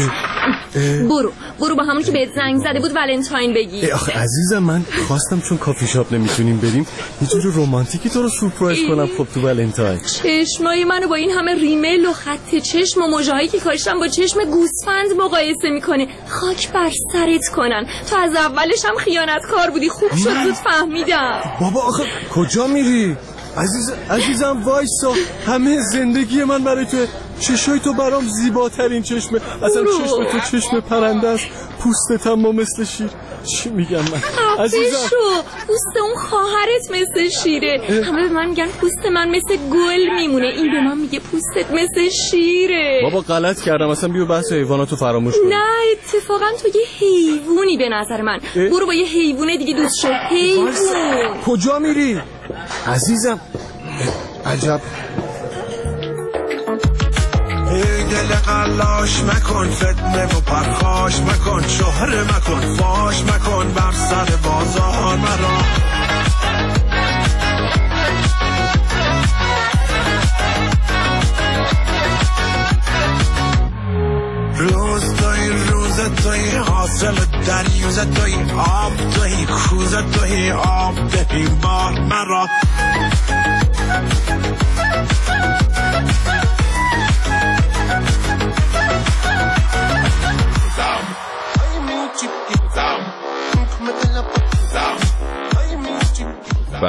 برو برو با همون که بهت زنگ زده بود ولنتاین بگی. آخه عزیزم من خواستم چون کافی شاپ نمیتونیم بریم یه جور رومانتیکی تو رو سورپرایز کنم خب تو ولنتاین. چشمای منو با این همه ریمیل و خط چشم و مژه‌هایی که کاشتم با چشم گوسفند مقایسه میکنه. خاک بر سرت کنن، تو از اولش هم خیانتکار بودی. خوب شد زود فهمیدم. بابا آخه کجا میری؟ عزیز عزیزم وایسا، همه زندگی من برای تو، چشای تو برام زیباترین چشمه، اصلا چشم تو چشم پرنده است، پوستت هم مثل شیر. چی میگم من عزیزم؟ شو پوست اون خواهرت مثل شیره. همه به من میگن پوست من مثل گل میمونه، این به من میگه پوستت مثل شیره. بابا غلط کردم، اصلا بیا بحث حیواناتو فراموش کن. نه اتفاقا تو یه حیوانی به نظر من. اه؟ برو با یه حیوان دیگه دوست شو. حیوان کجا میری عزیزم؟ عجب. ای دل قلاش مکن، فتنه و پرخاش مکن، شهر مکن، فاش مکن، بر سر بازار مرا. روز توی روز توی حاصل دریوز توی آب توی کوز توی آب دهی بار مرا.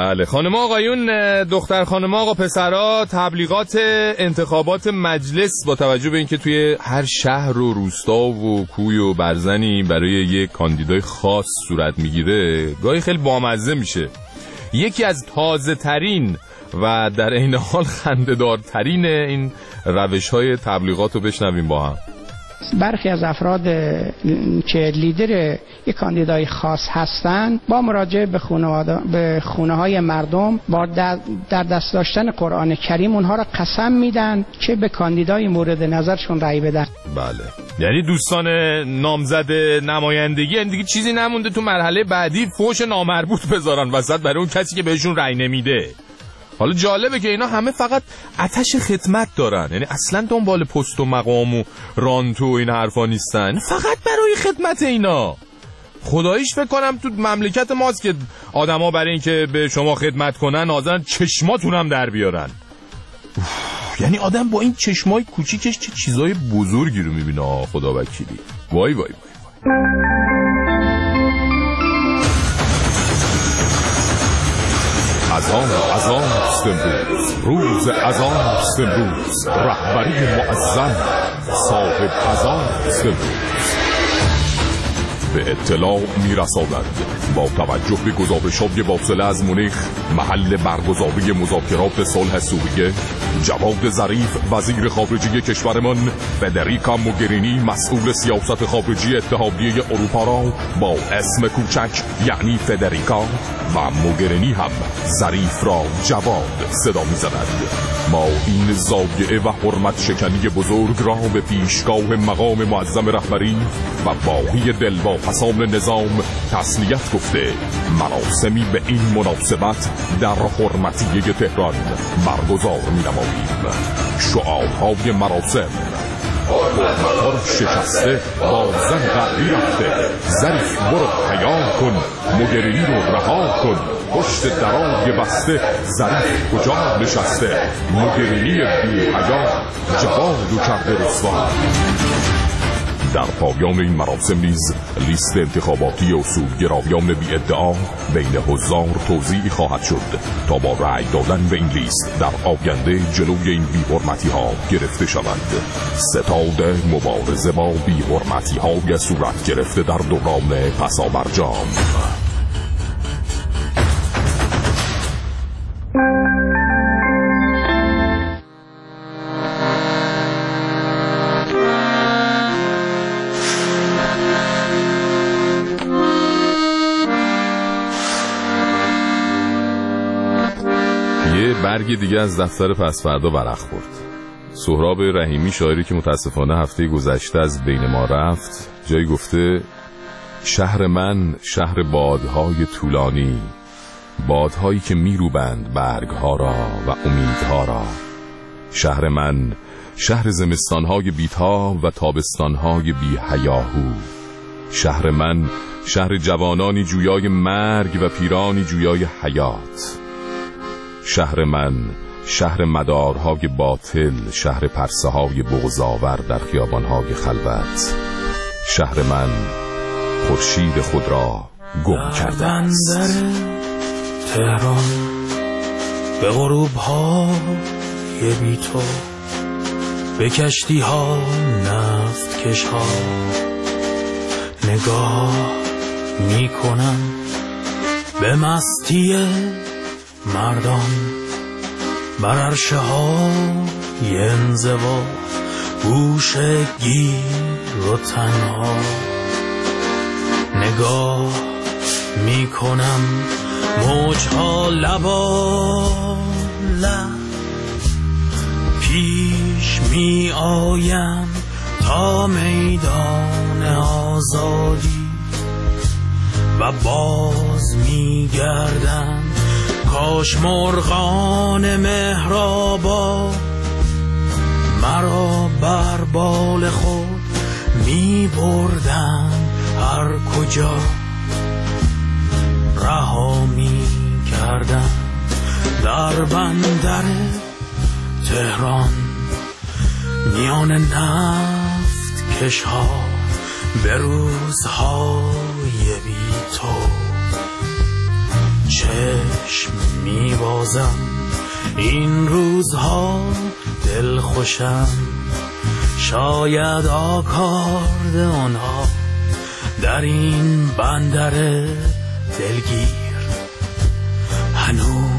بله خانم آقایون، دختر خانم آقا پسرا، تبلیغات انتخابات مجلس با توجه به اینکه توی هر شهر و روستا و کوی و برزنی برای یک کاندیدای خاص صورت میگیره، گاهی خیلی بامزه میشه. یکی از تازه ترین و در این حال خنده‌دارترین این روش‌های تبلیغات رو بشنویم با هم. برخی از افراد که لیدر یک کاندیدای خاص هستند با مراجعه به خانواده به خونه های مردم با در دست داشتن قرآن کریم اونها را قسم میدن که به کاندیدای مورد نظرشون رأی بدن. بله، یعنی دوستان نامزد نمایندگی این دیگه چیزی نمونده تو مرحله بعدی فوش نامربوط بذارن وسط برای اون کسی که بهشون رأی نمیده. حالا جالبه که اینا همه فقط آتش خدمت دارن، یعنی اصلا دنبال پست و مقام و رانتو و این حرفا نیستن، فقط برای خدمت اینا. خداییش فکر کنم تو مملکت ماست که آدما برای این که به شما خدمت کنن حاضرن چشماتون هم در بیارن. یعنی آدم با این چشمای کوچیکش چه چیزای بزرگی رو میبینه. خدا وکیلی. وای وای وای, وای. اذان اذان است امروز، روز اذان است امروز، رهبری معظم صاحب اذان است امروز. به اطلاع میرساند با توجه به گزارش‌های واصله از مونیخ محل برگزاری مذاکرات صلح سوریه، جواد ظریف وزیر خارجه کشورمان فدریکا موگرینی مسئول سیاست خارجی اتحادیه اروپا را با اسم کوچک یعنی فدریکا و موگرینی هم ظریف را جواد صدا می‌زند. ما این زاویه و حرمت شکنی بزرگ را به پیشگاه مقام معظم رهبری و باقی دلواپسان نظام تسلیت گفته مراسمی به این مناسبت در حرمتیه تهران برگزار می‌نماییم. شعارهای مراسم: حرمت‌ها شکسته با زن غربی رفته، ظریف برو حیا کن، موگرینی رو رها کن، پشت درای بسته ظریف کجا نشسته، موگرینی بی حیا جوادو کرده رسوا. در پایان این مراسم نیز لیست انتخاباتی اصولگرایان بی ادعا بین حضار توزیع خواهد شد تا با رأی دادن به این لیست در آینده جلوی این بی‌حرمتی ها گرفته شود. ستاد مبارزه با بی‌حرمتی های صورت گرفته در دوران پسابرجام. برگ دیگه از دفتر پسفردا ورق خورد. سهراب رحیمی شاعری که متاسفانه هفته گذشته از بین ما رفت جایی گفته: شهر من شهر بادهای طولانی، بادهایی که میروبند برگها را و امیدها را. شهر من شهر زمستانهای بی‌تا و تابستانهای بی هیاهو. شهر من شهر جوانانی جویای مرگ و پیرانی جویای حیات. شهر من شهر مدارهای باطل، شهر پرسه های بغض‌آور در خیابانهای خلوت. شهر من خورشید خود را گم کرده است. در بندر تهران به غروب های بی تو، به کشتی ها نفت کش ها نگاه می کنم، به مستی مردان بر عرشه های انزوا، گوشه گیر و تنها نگاه می کنم، موجها لبا لب پیش می آیم تا میدان آزادی و باز می گردم. کاش مرغان مهرابا مرا بر بال خود می بردن، هر کجا رها می کردن. در بندر تهران میان نفت کش ها، به روزهای بی تو چشم میبازم این روزها دل خوشم، شاید آکاردئون ها در این بندر دلگیر هنوز